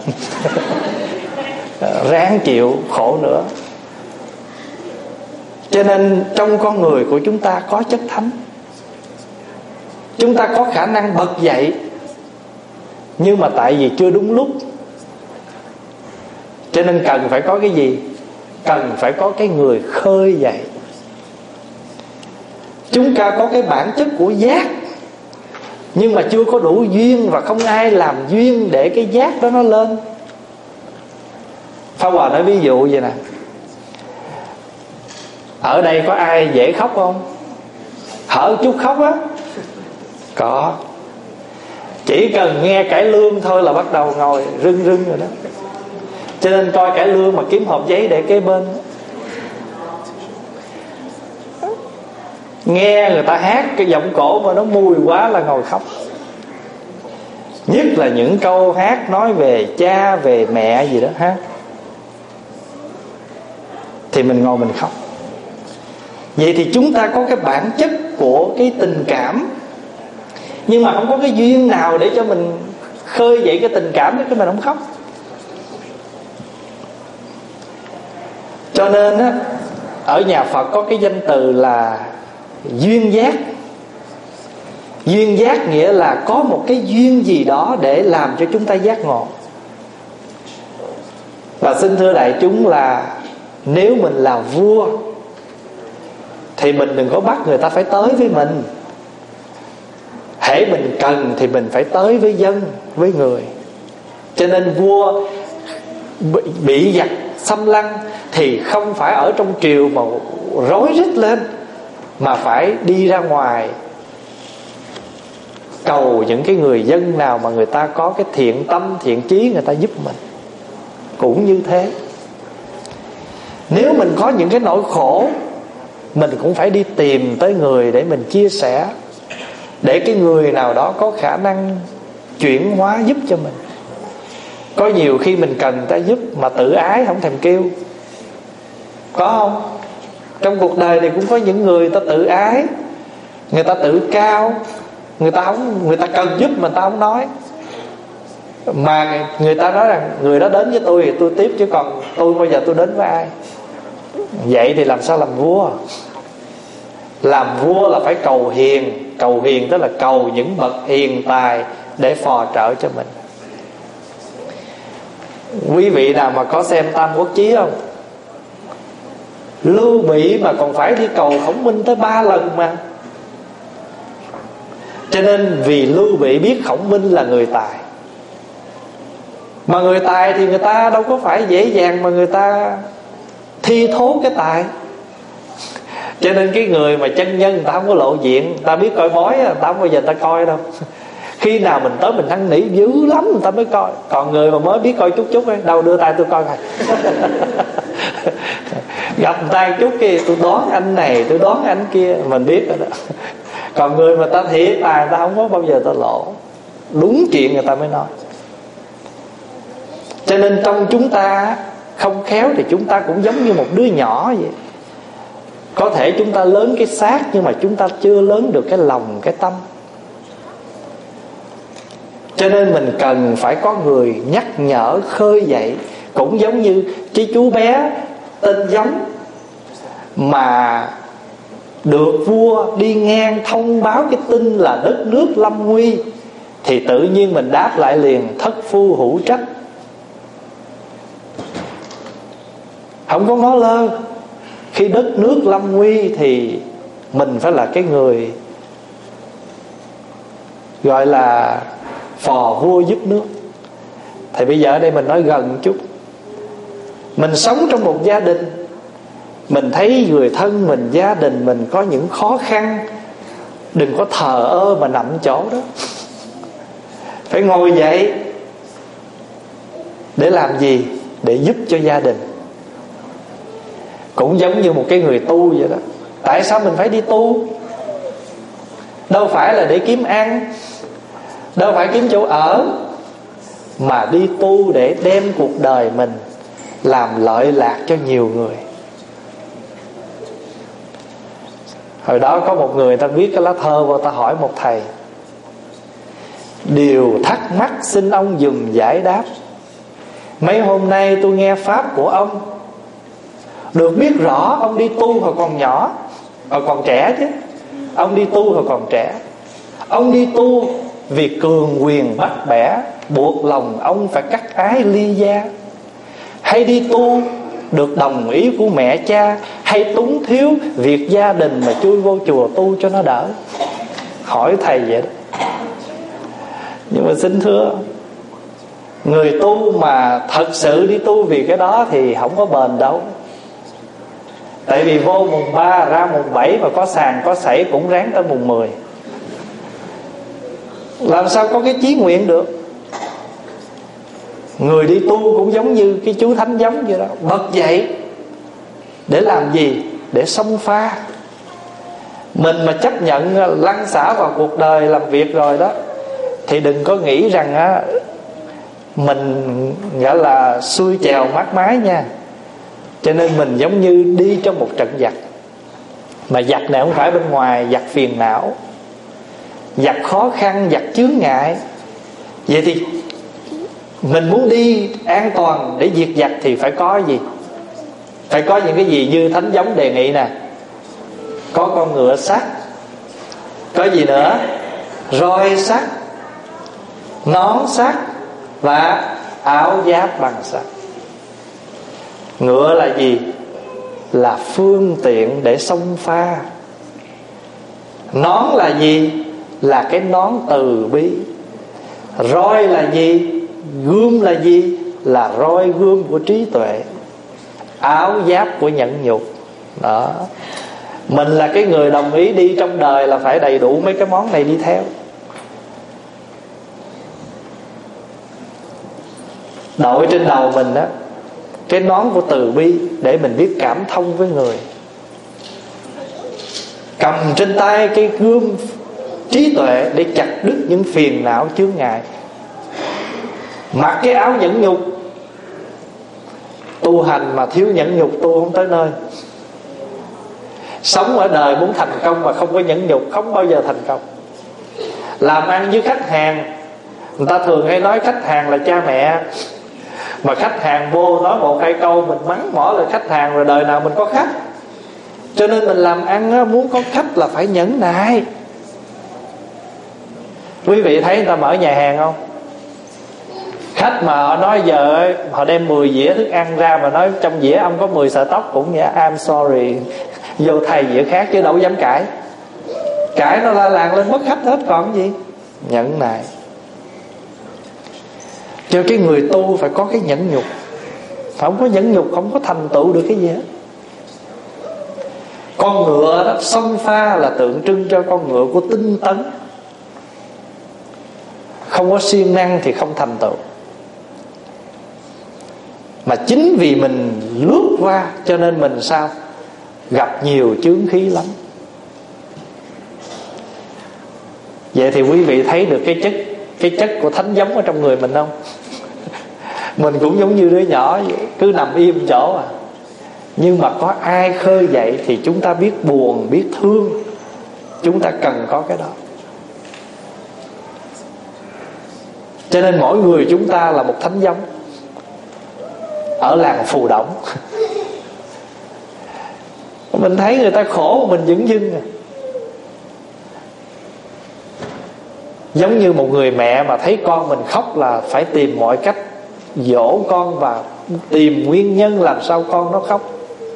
Speaker 2: Ráng chịu khổ nữa. Cho nên trong con người của chúng ta có chất thánh. Chúng ta có khả năng bật dậy, nhưng mà tại vì chưa đúng lúc, cho nên cần phải có cái gì? Cần phải có cái người khơi dậy. Chúng ta có cái bản chất của giác, nhưng mà chưa có đủ duyên, và không ai làm duyên để cái giác đó nó lên. Pháp Hòa nói ví dụ vậy nè. Ở đây có ai dễ khóc không? Hở chút khóc á. Có. Chỉ cần nghe cải lương thôi là bắt đầu ngồi rưng rưng rồi đó. Cho nên coi cải lương mà kiếm hộp giấy để kế bên. Nghe người ta hát cái giọng cổ mà nó mùi quá là ngồi khóc. Nhất là những câu hát nói về cha, về mẹ gì đó hát, thì mình ngồi mình khóc. Vậy thì chúng ta có cái bản chất của cái tình cảm, nhưng mà không có cái duyên nào để cho mình khơi dậy cái tình cảm đó, cái mình không khóc. Cho nên á, ở nhà Phật có cái danh từ là duyên giác. Duyên giác nghĩa là có một cái duyên gì đó để làm cho chúng ta giác ngộ. Và xin thưa đại chúng là nếu mình là vua thì mình đừng có bắt người ta phải tới với mình. Hễ mình cần thì mình phải tới với dân, với người. Cho nên vua bị giặc xâm lăng thì không phải ở trong triều mà rối rít lên, mà phải đi ra ngoài cầu những cái người dân nào mà người ta có cái thiện tâm, thiện chí, người ta giúp mình. Cũng như thế, nếu mình có những cái nỗi khổ, mình cũng phải đi tìm tới người để mình chia sẻ, để cái người nào đó có khả năng chuyển hóa giúp cho mình. Có nhiều khi mình cần người ta giúp mà tự ái không thèm kêu, có không? Trong cuộc đời này cũng có những người ta tự ái, người ta tự cao, người ta cần giúp mà người ta không nói, mà người ta nói rằng người đó đến với tôi thì tôi tiếp, chứ còn tôi bao giờ tôi đến với ai. Vậy thì làm sao làm vua? Làm vua là phải cầu hiền. Cầu hiền tức là cầu những bậc hiền tài để phò trợ cho mình. Quý vị nào mà có xem Tam Quốc Chí không? Lưu Bị mà còn phải đi cầu Khổng Minh tới 3 lần mà. Cho nên vì Lưu Bị biết Khổng Minh là người tài, mà người tài thì người ta đâu có phải dễ dàng mà người ta thi thố cái tài. Cho nên cái người mà chân nhân người ta không có lộ diện. Ta biết coi bói, người ta không bao giờ ta coi đâu. Khi nào mình tới mình năn nỉ dữ lắm người ta mới coi. Còn người mà mới biết coi chút chút ấy, đâu đưa tay tôi coi coi. Gặp tay chút kia tôi đoán anh này, tôi đoán anh kia, mình biết rồi đó. Còn người mà ta thiệt tài, ta không có bao giờ ta lộ. Đúng chuyện người ta mới nói. Cho nên trong chúng ta không khéo thì chúng ta cũng giống như một đứa nhỏ vậy. Có thể chúng ta lớn cái xác, nhưng mà chúng ta chưa lớn được cái lòng, cái tâm. Cho nên mình cần phải có người nhắc nhở, khơi dậy. Cũng giống như cái chú bé tên Giống, mà được vua đi ngang thông báo cái tin là đất nước lâm nguy, thì tự nhiên mình đáp lại liền: thất phu hữu trách. Không có ngó lơ. Khi đất nước lâm nguy thì mình phải là cái người gọi là phò vua giúp nước. Thì bây giờ ở đây mình nói gần một chút. Mình sống trong một gia đình, mình thấy người thân mình, gia đình mình có những khó khăn, đừng có thờ ơ mà nằm chỗ đó. Phải ngồi dậy. Để làm gì? Để giúp cho gia đình. Cũng giống như một cái người tu vậy đó. Tại sao mình phải đi tu? Đâu phải là để kiếm ăn, đâu phải kiếm chỗ ở, mà đi tu để đem cuộc đời mình làm lợi lạc cho nhiều người. Hồi đó có một người ta viết cái lá thơ và ta hỏi một thầy: điều thắc mắc xin ông dùm giải đáp. Mấy hôm nay tôi nghe pháp của ông, được biết rõ ông đi tu hồi còn nhỏ, hồi còn trẻ chứ. Ông đi tu hồi còn trẻ. Ông đi tu vì cường quyền bắt bẻ, buộc lòng ông phải cắt ái ly gia. Hay đi tu được đồng ý của mẹ cha, hay túng thiếu việc gia đình mà chui vô chùa tu cho nó đỡ? Hỏi thầy vậy đó. Nhưng mà xin thưa, người tu mà thật sự đi tu vì cái đó thì không có bền đâu. Tại vì vô mùng 3 ra mùng 7 mà có sàn có sảy cũng ráng tới mùng 10. Làm sao có cái chí nguyện được? Người đi tu cũng giống như cái chú thánh giống vậy đó. Bật dậy để làm gì? Để xông pha. Mình mà chấp nhận lăn xả vào cuộc đời làm việc rồi đó, thì đừng có nghĩ rằng á, mình gọi là xuôi chèo mát mái nha. Cho nên mình giống như đi trong một trận giặc. Mà giặc này không phải bên ngoài, giặc phiền não, giặc khó khăn, giặc chướng ngại. Vậy thì mình muốn đi an toàn để diệt giặc thì phải có gì? Phải có những cái gì như thánh giống đề nghị nè. Có con ngựa sắt. Có gì nữa? Roi sắt, nón sắt và áo giáp bằng sắt. Ngựa là gì? Là phương tiện để xông pha. Nón là gì? Là cái nón từ bi. Roi là gì? Gươm là gì? Là roi gươm của trí tuệ. Áo giáp của nhẫn nhục. Đó. Mình là cái người đồng ý đi trong đời là phải đầy đủ mấy cái món này đi theo. Đội trên đầu mình đó cái nón của từ bi để mình biết cảm thông với người. Cầm trên tay cái gươm trí tuệ để chặt đứt những phiền não chướng ngại. Mặc cái áo nhẫn nhục. Tu hành mà thiếu nhẫn nhục tu không tới nơi. Sống ở đời muốn thành công mà không có nhẫn nhục không bao giờ thành công. Làm ăn với khách hàng, người ta thường hay nói khách hàng là cha mẹ. Mà khách hàng vô nói một hai câu mình mắng mỏ lời khách hàng, rồi đời nào mình có khách. Cho nên mình làm ăn muốn có khách là phải nhẫn nại. Quý vị thấy người ta mở nhà hàng không? Khách mà họ nói giờ họ đem 10 dĩa thức ăn ra mà nói trong dĩa ông có 10 sợi tóc cũng vậy, I'm sorry, vô thay dĩa khác chứ đâu dám cãi. Cãi nó la làng lên mất khách hết còn gì. Nhẫn nại. Cho cái người tu phải có cái nhẫn nhục. Không có nhẫn nhục không có thành tựu được cái gì hết. Con ngựa đó xông pha là tượng trưng cho con ngựa của tinh tấn. Không có siêng năng thì không thành tựu. Mà chính vì mình lướt qua cho nên mình sao? Gặp nhiều chướng khí lắm. Vậy thì quý vị thấy được cái chất của thánh giống ở trong người mình không? Mình cũng giống như đứa nhỏ vậy, cứ nằm im chỗ à. Nhưng mà có ai khơi dậy thì chúng ta biết buồn, biết thương. Chúng ta cần có cái đó. Cho nên mỗi người chúng ta là một thánh giống ở làng Phù Đổng. Mình thấy người ta khổ mình dửng dưng à. Giống như một người mẹ mà thấy con mình khóc là phải tìm mọi cách dỗ con và tìm nguyên nhân làm sao con nó khóc.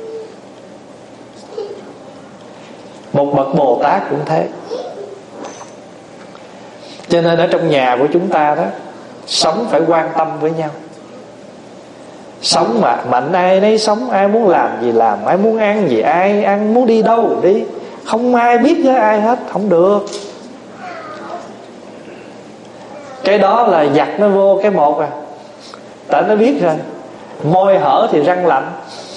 Speaker 2: Một bậc Bồ Tát cũng thế. Cho nên ở trong nhà của chúng ta đó, sống phải quan tâm với nhau. Sống mà mạnh ai nấy sống, ai muốn làm gì làm, ai muốn ăn gì ai ăn, muốn đi đâu đi, không ai biết với ai hết, không được. Cái đó là giặt nó vô cái một à. Tại nó biết rồi, môi hở thì răng lạnh.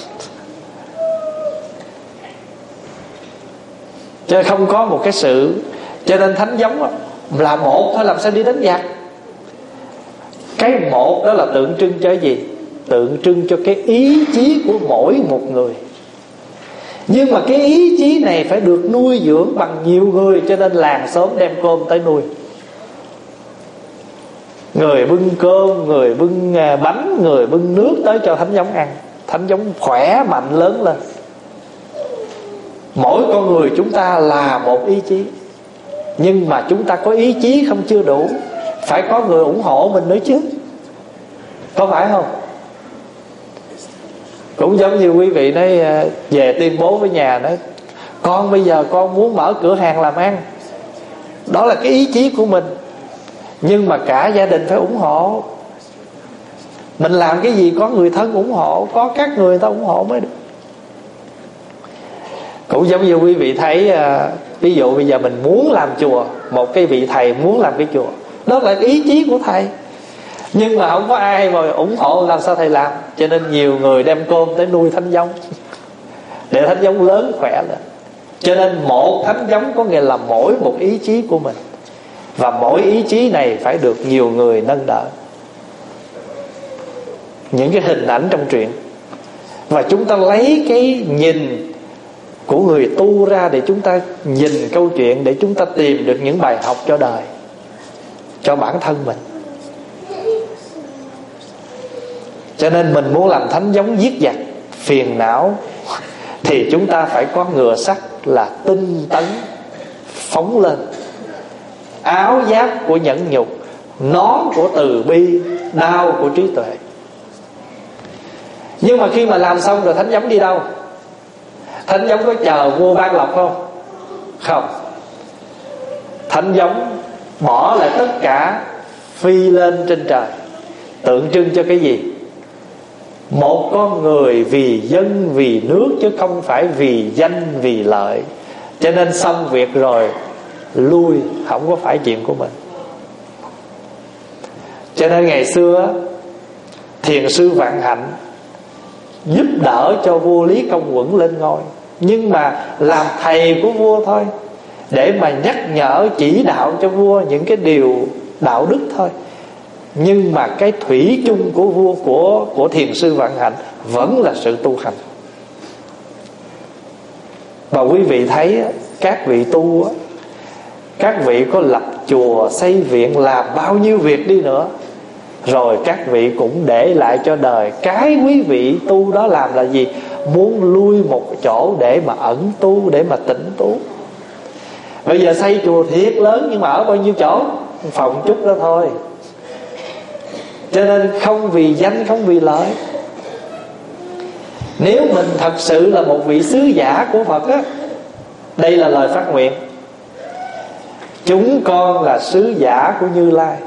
Speaker 2: Cho nên không có một cái sự. Cho nên thánh giống là một thôi, làm sao đi đánh giặc. Cái một đó là tượng trưng cho cái gì? Tượng trưng cho cái ý chí của mỗi một người. Nhưng mà cái ý chí này phải được nuôi dưỡng bằng nhiều người. Cho nên làng xóm đem cơm tới nuôi. Người bưng cơm, người bưng bánh, người bưng nước tới cho thánh giống ăn. Thánh giống khỏe mạnh lớn lên. Mỗi con người chúng ta là một ý chí. Nhưng mà chúng ta có ý chí không chưa đủ, phải có người ủng hộ mình nữa chứ, có phải không? Cũng giống như quý vị nói về tuyên bố với nhà nói, con bây giờ con muốn mở cửa hàng làm ăn. Đó là cái ý chí của mình. Nhưng mà cả gia đình phải ủng hộ. Mình làm cái gì có người thân ủng hộ, có các người ta ủng hộ mới được. Cũng giống như quý vị thấy, ví dụ bây giờ mình muốn làm chùa, một cái vị thầy muốn làm cái chùa, đó là ý chí của thầy. Nhưng mà không có ai mà ủng hộ, làm sao thầy làm? Cho nên nhiều người đem cơm tới nuôi thánh giống để thánh giống lớn khỏe lên. Cho nên một thánh giống có nghĩa là mỗi một ý chí của mình. Và mỗi ý chí này phải được nhiều người nâng đỡ. Những cái hình ảnh trong truyện. Và chúng ta lấy cái nhìn của người tu ra để chúng ta nhìn câu chuyện, để chúng ta tìm được những bài học cho đời, cho bản thân mình. Cho nên mình muốn làm thánh giống giết giặc phiền não, thì chúng ta phải có ngựa sắt là tinh tấn phóng lên, áo giáp của nhẫn nhục, nón của từ bi, đao của trí tuệ. Nhưng mà khi mà làm xong rồi thánh giống đi đâu? Thánh giống có chờ vua ban lộc không? Không. Thánh giống bỏ lại tất cả, phi lên trên trời. Tượng trưng cho cái gì? Một con người vì dân vì nước, chứ không phải vì danh vì lợi. Cho nên xong việc rồi lui, không có phải chuyện của mình. Cho nên ngày xưa thiền sư Vạn Hạnh giúp đỡ cho vua Lý Công Uẩn lên ngôi, nhưng mà làm thầy của vua thôi, để mà nhắc nhở chỉ đạo cho vua những cái điều đạo đức thôi. Nhưng mà cái thủy chung của vua, của thiền sư Vạn Hạnh vẫn là sự tu hành. Và quý vị thấy các vị tu, các vị có lập chùa, xây viện, làm bao nhiêu việc đi nữa, rồi các vị cũng để lại cho đời cái quý vị tu đó làm là gì? Muốn lui một chỗ để mà ẩn tu, để mà tĩnh tu. Bây giờ xây chùa thiệt lớn, nhưng mà ở bao nhiêu chỗ? Phòng chút đó thôi. Cho nên không vì danh, không vì lợi. Nếu mình thật sự là một vị sứ giả của Phật á, đây là lời phát nguyện: chúng con là sứ giả của Như Lai,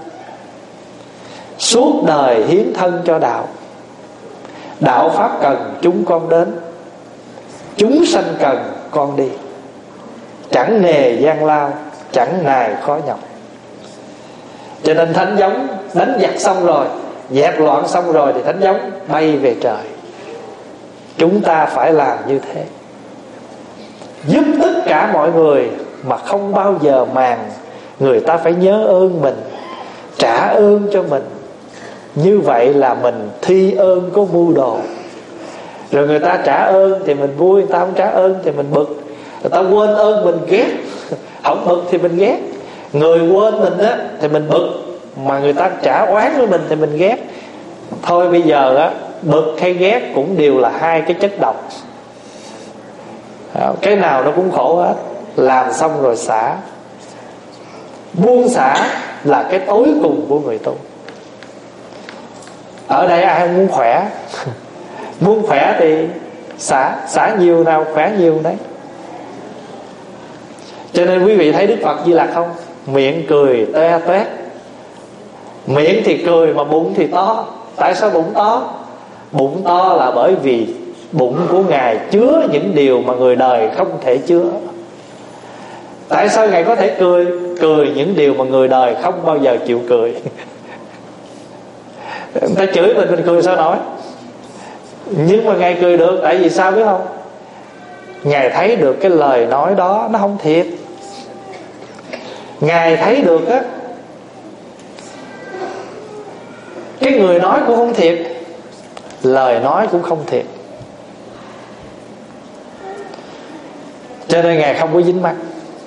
Speaker 2: suốt đời hiến thân cho đạo. Đạo pháp cần chúng con đến, chúng sanh cần con đi. Chẳng nề gian lao, chẳng nài khó nhọc. Cho nên thánh giống đánh giặc xong rồi, dẹp loạn xong rồi, thì thánh giống bay về trời. Chúng ta phải làm như thế, giúp tất cả mọi người mà không bao giờ màng người ta phải nhớ ơn mình, trả ơn cho mình. Như vậy là mình thi ơn có mưu đồ. Rồi người ta trả ơn thì mình vui, người ta không trả ơn thì mình bực. Người ta quên ơn mình ghét, không bực thì mình ghét. Người quên mình á thì mình bực, mà người ta trả oán với mình thì mình ghét. Thôi bây giờ á, bực hay ghét cũng đều là hai cái chất độc. Cái nào nó cũng khổ hết. Làm xong rồi xả. Buông xả là cái tối cùng của người tu. Ở đây ai không muốn khỏe? Muốn khỏe thì xả nhiều nào khỏe nhiều đấy. Cho nên quý vị thấy Đức Phật Di Lặc không? Miệng cười toe toét. Miệng thì cười mà bụng thì to. Tại sao bụng to? Bụng to là bởi vì bụng của Ngài chứa những điều mà người đời không thể chứa. Tại sao Ngài có thể cười? Cười những điều mà người đời không bao giờ chịu cười. Người ta chửi mình cười sao nổi. Nhưng mà Ngài cười được. Tại vì sao biết không? Ngài thấy được cái lời nói đó nó không thiệt. Ngài thấy được á, cái người nói cũng không thiệt, lời nói cũng không thiệt. Cho nên Ngài không có dính mắc.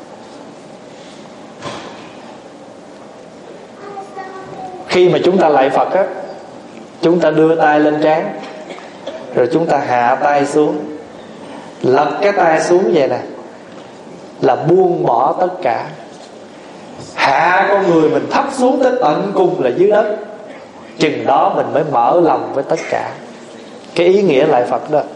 Speaker 2: Khi mà chúng ta lạy Phật á, chúng ta đưa tay lên trán, rồi chúng ta hạ tay xuống, lật cái tay xuống vậy nè, là buông bỏ tất cả. Hạ con người mình thấp xuống tới tận cùng là dưới đất. Chừng đó mình mới mở lòng với tất cả. Cái ý nghĩa lạy Phật đó.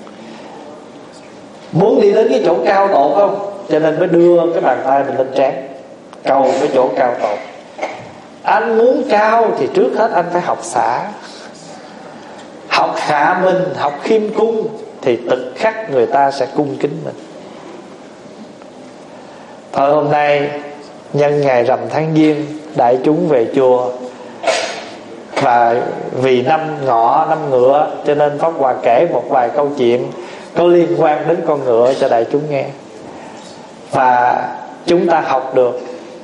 Speaker 2: Muốn đi đến cái chỗ cao tột không? Cho nên mới đưa cái bàn tay mình lên trán, cầu cái chỗ cao tột. Anh muốn cao thì trước hết anh phải học xả. Học hạ mình, học khiêm cung, thì tự khắc người ta sẽ cung kính mình. Thôi hôm nay nhân ngày rằm tháng Giêng, đại chúng về chùa, và vì năm Ngọ năm Ngựa, cho nên Pháp Hòa kể một vài câu chuyện có liên quan đến con ngựa cho đại chúng nghe. Và chúng ta học được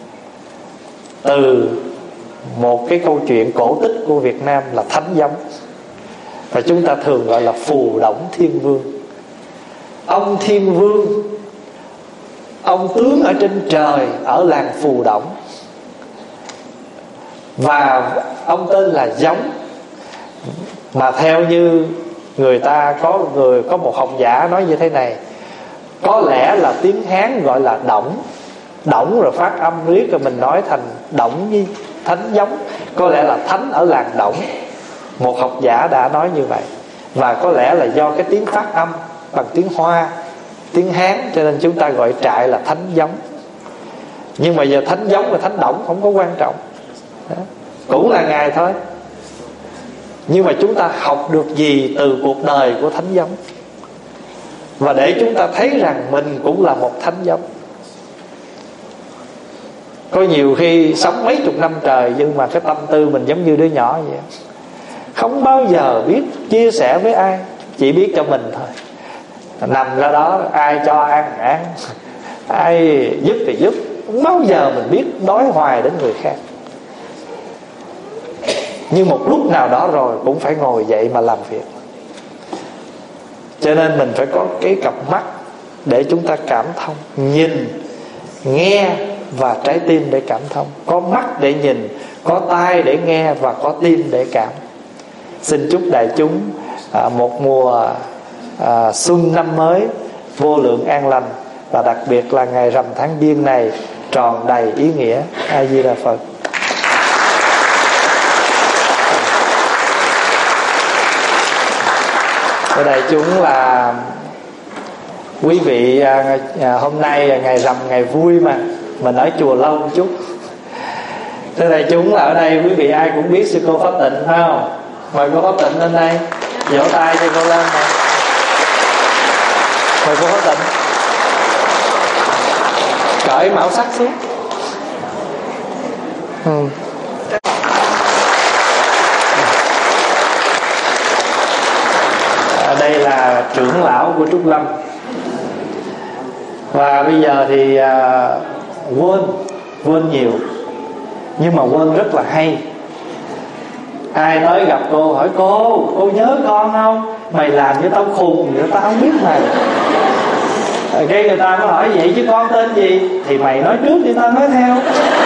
Speaker 2: từ một cái câu chuyện cổ tích của Việt Nam là Thánh Giống, và chúng ta thường gọi là Phù Đổng Thiên Vương. Ông Thiên Vương, ông tướng ở trên trời, ở làng Phù Đổng, và ông tên là Giống. Mà theo như người ta có một học giả nói như thế này: có lẽ là tiếng Hán gọi là Đổng, Đổng rồi phát âm riết rồi mình nói thành Đổng với Thánh Giống. Có lẽ là thánh ở làng Đổng. Một học giả đã nói như vậy. Và có lẽ là do cái tiếng phát âm bằng tiếng Hoa, tiếng Hán, cho nên chúng ta gọi trại là Thánh Giống. Nhưng mà giờ Thánh Giống và Thánh Đổng không có quan trọng. Đó, cũng là Ngài thôi. Nhưng mà chúng ta học được gì từ cuộc đời của Thánh Giống, và để chúng ta thấy rằng mình cũng là một Thánh Giống. Có nhiều khi sống mấy chục năm trời, nhưng mà cái tâm tư mình giống như đứa nhỏ vậy, không bao giờ biết chia sẻ với ai, chỉ biết cho mình thôi. Nằm ra đó, ai cho ăn, ai giúp thì giúp, không bao giờ mình biết đói hoài đến người khác. Nhưng một lúc nào đó rồi cũng phải ngồi dậy mà làm việc. Cho nên mình phải có cái cặp mắt để chúng ta cảm thông, nhìn, nghe và trái tim để cảm thông. Có mắt để nhìn, có tai để nghe và có tim để cảm. Xin chúc đại chúng một mùa xuân năm mới vô lượng an lành, và đặc biệt là ngày rằm tháng Giêng này tròn đầy ý nghĩa. A Di Đà Phật. Ở đại chúng là quý vị, hôm nay ngày rằm ngày vui mà mình ở chùa lâu một chút. Thưa đại chúng là ở đây quý vị ai cũng biết sư cô Pháp Tịnh phải không? Mời cô Pháp Tịnh lên đây, vỗ tay cho cô lên này. Mời cô Pháp Tịnh. Cởi mão sắt xuống. Đây là trưởng lão của Trúc Lâm. Và bây giờ thì quên nhiều, nhưng mà quên rất là hay. Ai tới gặp cô hỏi cô nhớ con không? Mày làm cho tao khùng vậy, tao không biết mày. Cái người ta mới hỏi vậy chứ con tên gì? Thì mày nói trước thì tao nói theo.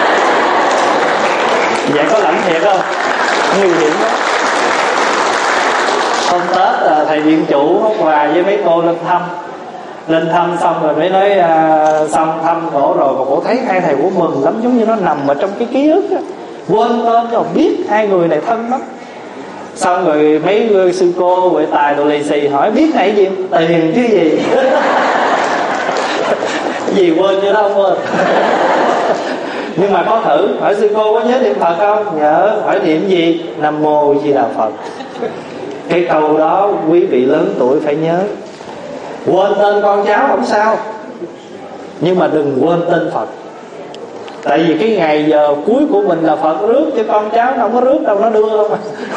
Speaker 2: Vậy có lạnh thiệt không? Nguy hiểm đó. Hôm Tết thầy viện chủ Pháp Hòa với mấy cô lên thăm, Lên thăm xong rồi mới nói xong thăm cổ rồi, mà cổ thấy hai thầy cổ mừng lắm, giống như nó nằm ở trong cái ký ức á, quên tên rồi, biết hai người này thân lắm. Xong rồi mấy sư cô Huệ Tài đồ lì xì hỏi biết này gì, tiền chứ gì. Gì quên chứ đâu quên. Nhưng mà có thử hỏi sư cô có nhớ niệm Phật không? Nhớ. Hỏi niệm gì? Nam Mô Di Đà Phật. Cái câu đó quý vị lớn tuổi phải nhớ. Quên tên con cháu không sao, nhưng mà đừng quên tên Phật. Tại vì cái ngày giờ cuối của mình là Phật rước, chứ con cháu nó không có rước đâu, nó đưa không à.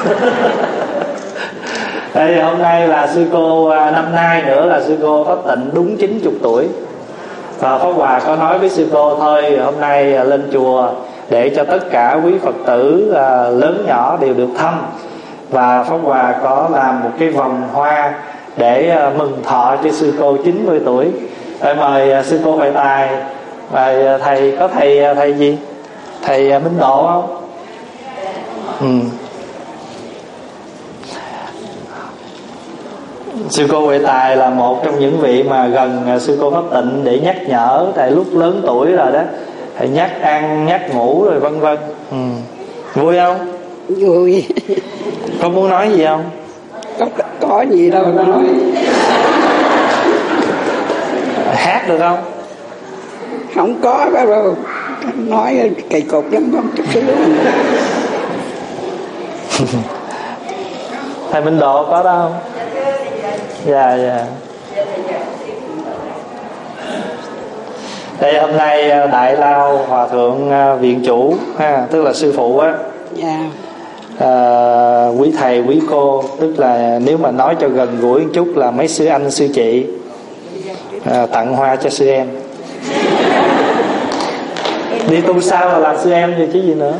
Speaker 2: Thì hôm nay là sư cô, năm nay nữa là sư cô Pháp Tịnh đúng 90 tuổi. Và Pháp Hòa có nói với sư cô thôi, hôm nay lên chùa để cho tất cả quý Phật tử lớn nhỏ đều được thăm. Và Pháp Hòa có làm một cái vòng hoa để mừng thọ cho sư cô 90 tuổi. Để mời sư cô Huệ Tài. Và thầy có thầy gì? Thầy Minh Độ không? Sư cô Huệ Tài là một trong những vị mà gần sư cô Pháp Tịnh để nhắc nhở. Tại lúc lớn tuổi rồi đó, thầy nhắc ăn, nhắc ngủ rồi vân vân. Vui không?
Speaker 3: Vui.
Speaker 2: Có muốn nói gì không?
Speaker 3: Có gì đâu mà nói.
Speaker 2: Hát được không?
Speaker 3: Không có đâu. Nói kỳ cục lắm, không chút xíu.
Speaker 2: Thầy Minh Độ có đó không? Dạ. Đây hôm nay Đại Lao Hòa Thượng Viện Chủ ha, tức là sư phụ á.
Speaker 3: Dạ.
Speaker 2: Quý thầy quý cô, tức là nếu mà nói cho gần gũi một chút là mấy sư anh sư chị, tặng hoa cho sư em. Đi tu sao là làm sư em rồi chứ gì nữa.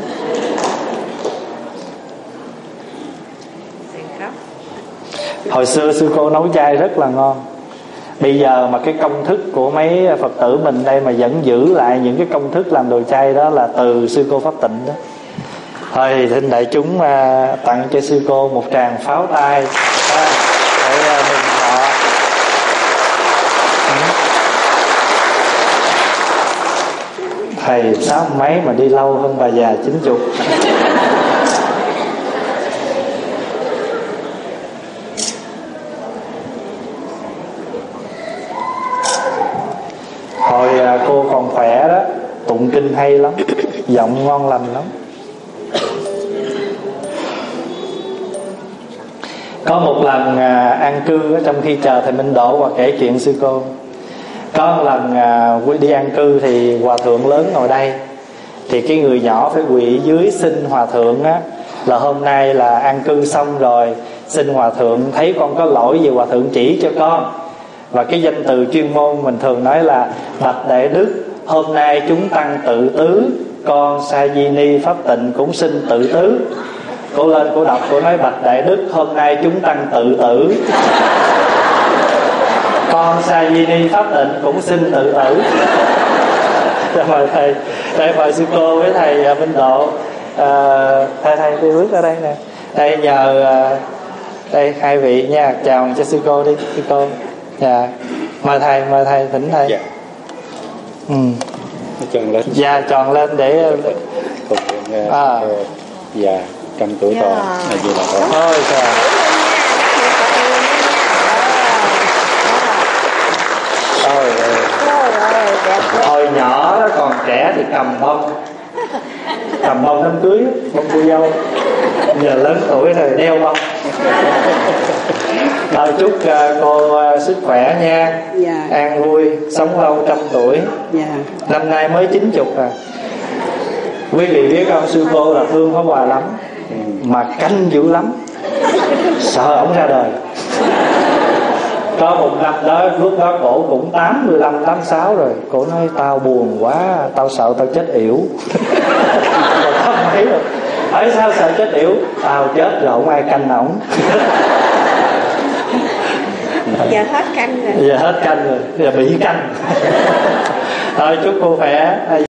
Speaker 2: Hồi xưa sư cô nấu chay rất là ngon. Bây giờ mà cái công thức của mấy Phật tử mình đây mà vẫn giữ lại những cái công thức làm đồ chay đó là từ sư cô Pháp Tịnh đó. Thôi thì xin đại chúng tặng cho sư cô một tràng pháo tay để mừng thọ. Thầy 60 mấy mà đi lâu hơn bà già 90. Hồi cô còn khỏe đó, tụng kinh hay lắm, giọng ngon lành lắm. Có một lần an cư trong khi chờ thầy Minh Độ và kể chuyện sư cô. Có một lần đi an cư thì hòa thượng lớn ngồi đây, thì cái người nhỏ phải quỳ dưới xin hòa thượng á, là hôm nay là an cư xong rồi, xin hòa thượng thấy con có lỗi gì hòa thượng chỉ cho con. Và cái danh từ chuyên môn mình thường nói là bạch đại đức, hôm nay chúng tăng tự tứ, con Sa Di Ni Pháp Tịnh cũng xin tự tứ. Cô lên cô đọc, cô nói bạch đại đức, hôm nay chúng tăng tự tử, con Sa Di Ni Pháp Tịnh cũng xin tự tử. Mời thầy, đây mời sư cô với thầy Minh Độ. Thầy đi bước ra đây nè. Đây nhờ đây hai vị nha, chào cho sư cô đi sư cô. Dạ. Mời thầy thỉnh thầy.
Speaker 4: Dạ. Tròn lên.
Speaker 2: Dạ tròn lên để
Speaker 4: phục vụ già trăm tuổi thọ là gì là thôi.
Speaker 2: Ôi trời. Hồi nhỏ đó còn trẻ thì cầm bông đám cưới, bông cô dâu. Giờ lớn tuổi rồi đeo bông. Chúc cô sức khỏe nha.
Speaker 3: Dạ.
Speaker 2: An vui, sống lâu 100 tuổi.
Speaker 3: Dạ.
Speaker 2: Năm nay mới 90 à. Quý vị biết không, sư cô là thương Pháp Hòa lắm, mà canh dữ lắm, sợ ổng ra đời. Có một năm đó, lúc đó cổ cũng 85, 86 rồi. Cổ nói tao buồn quá, tao sợ tao chết yểu. Không thấy rồi. Hỏi sao sợ chết yểu? Tao chết rồi không ai canh ổng.
Speaker 3: Giờ hết canh rồi.
Speaker 2: Giờ hết canh rồi, giờ bị canh. Thôi chúc cô khỏe.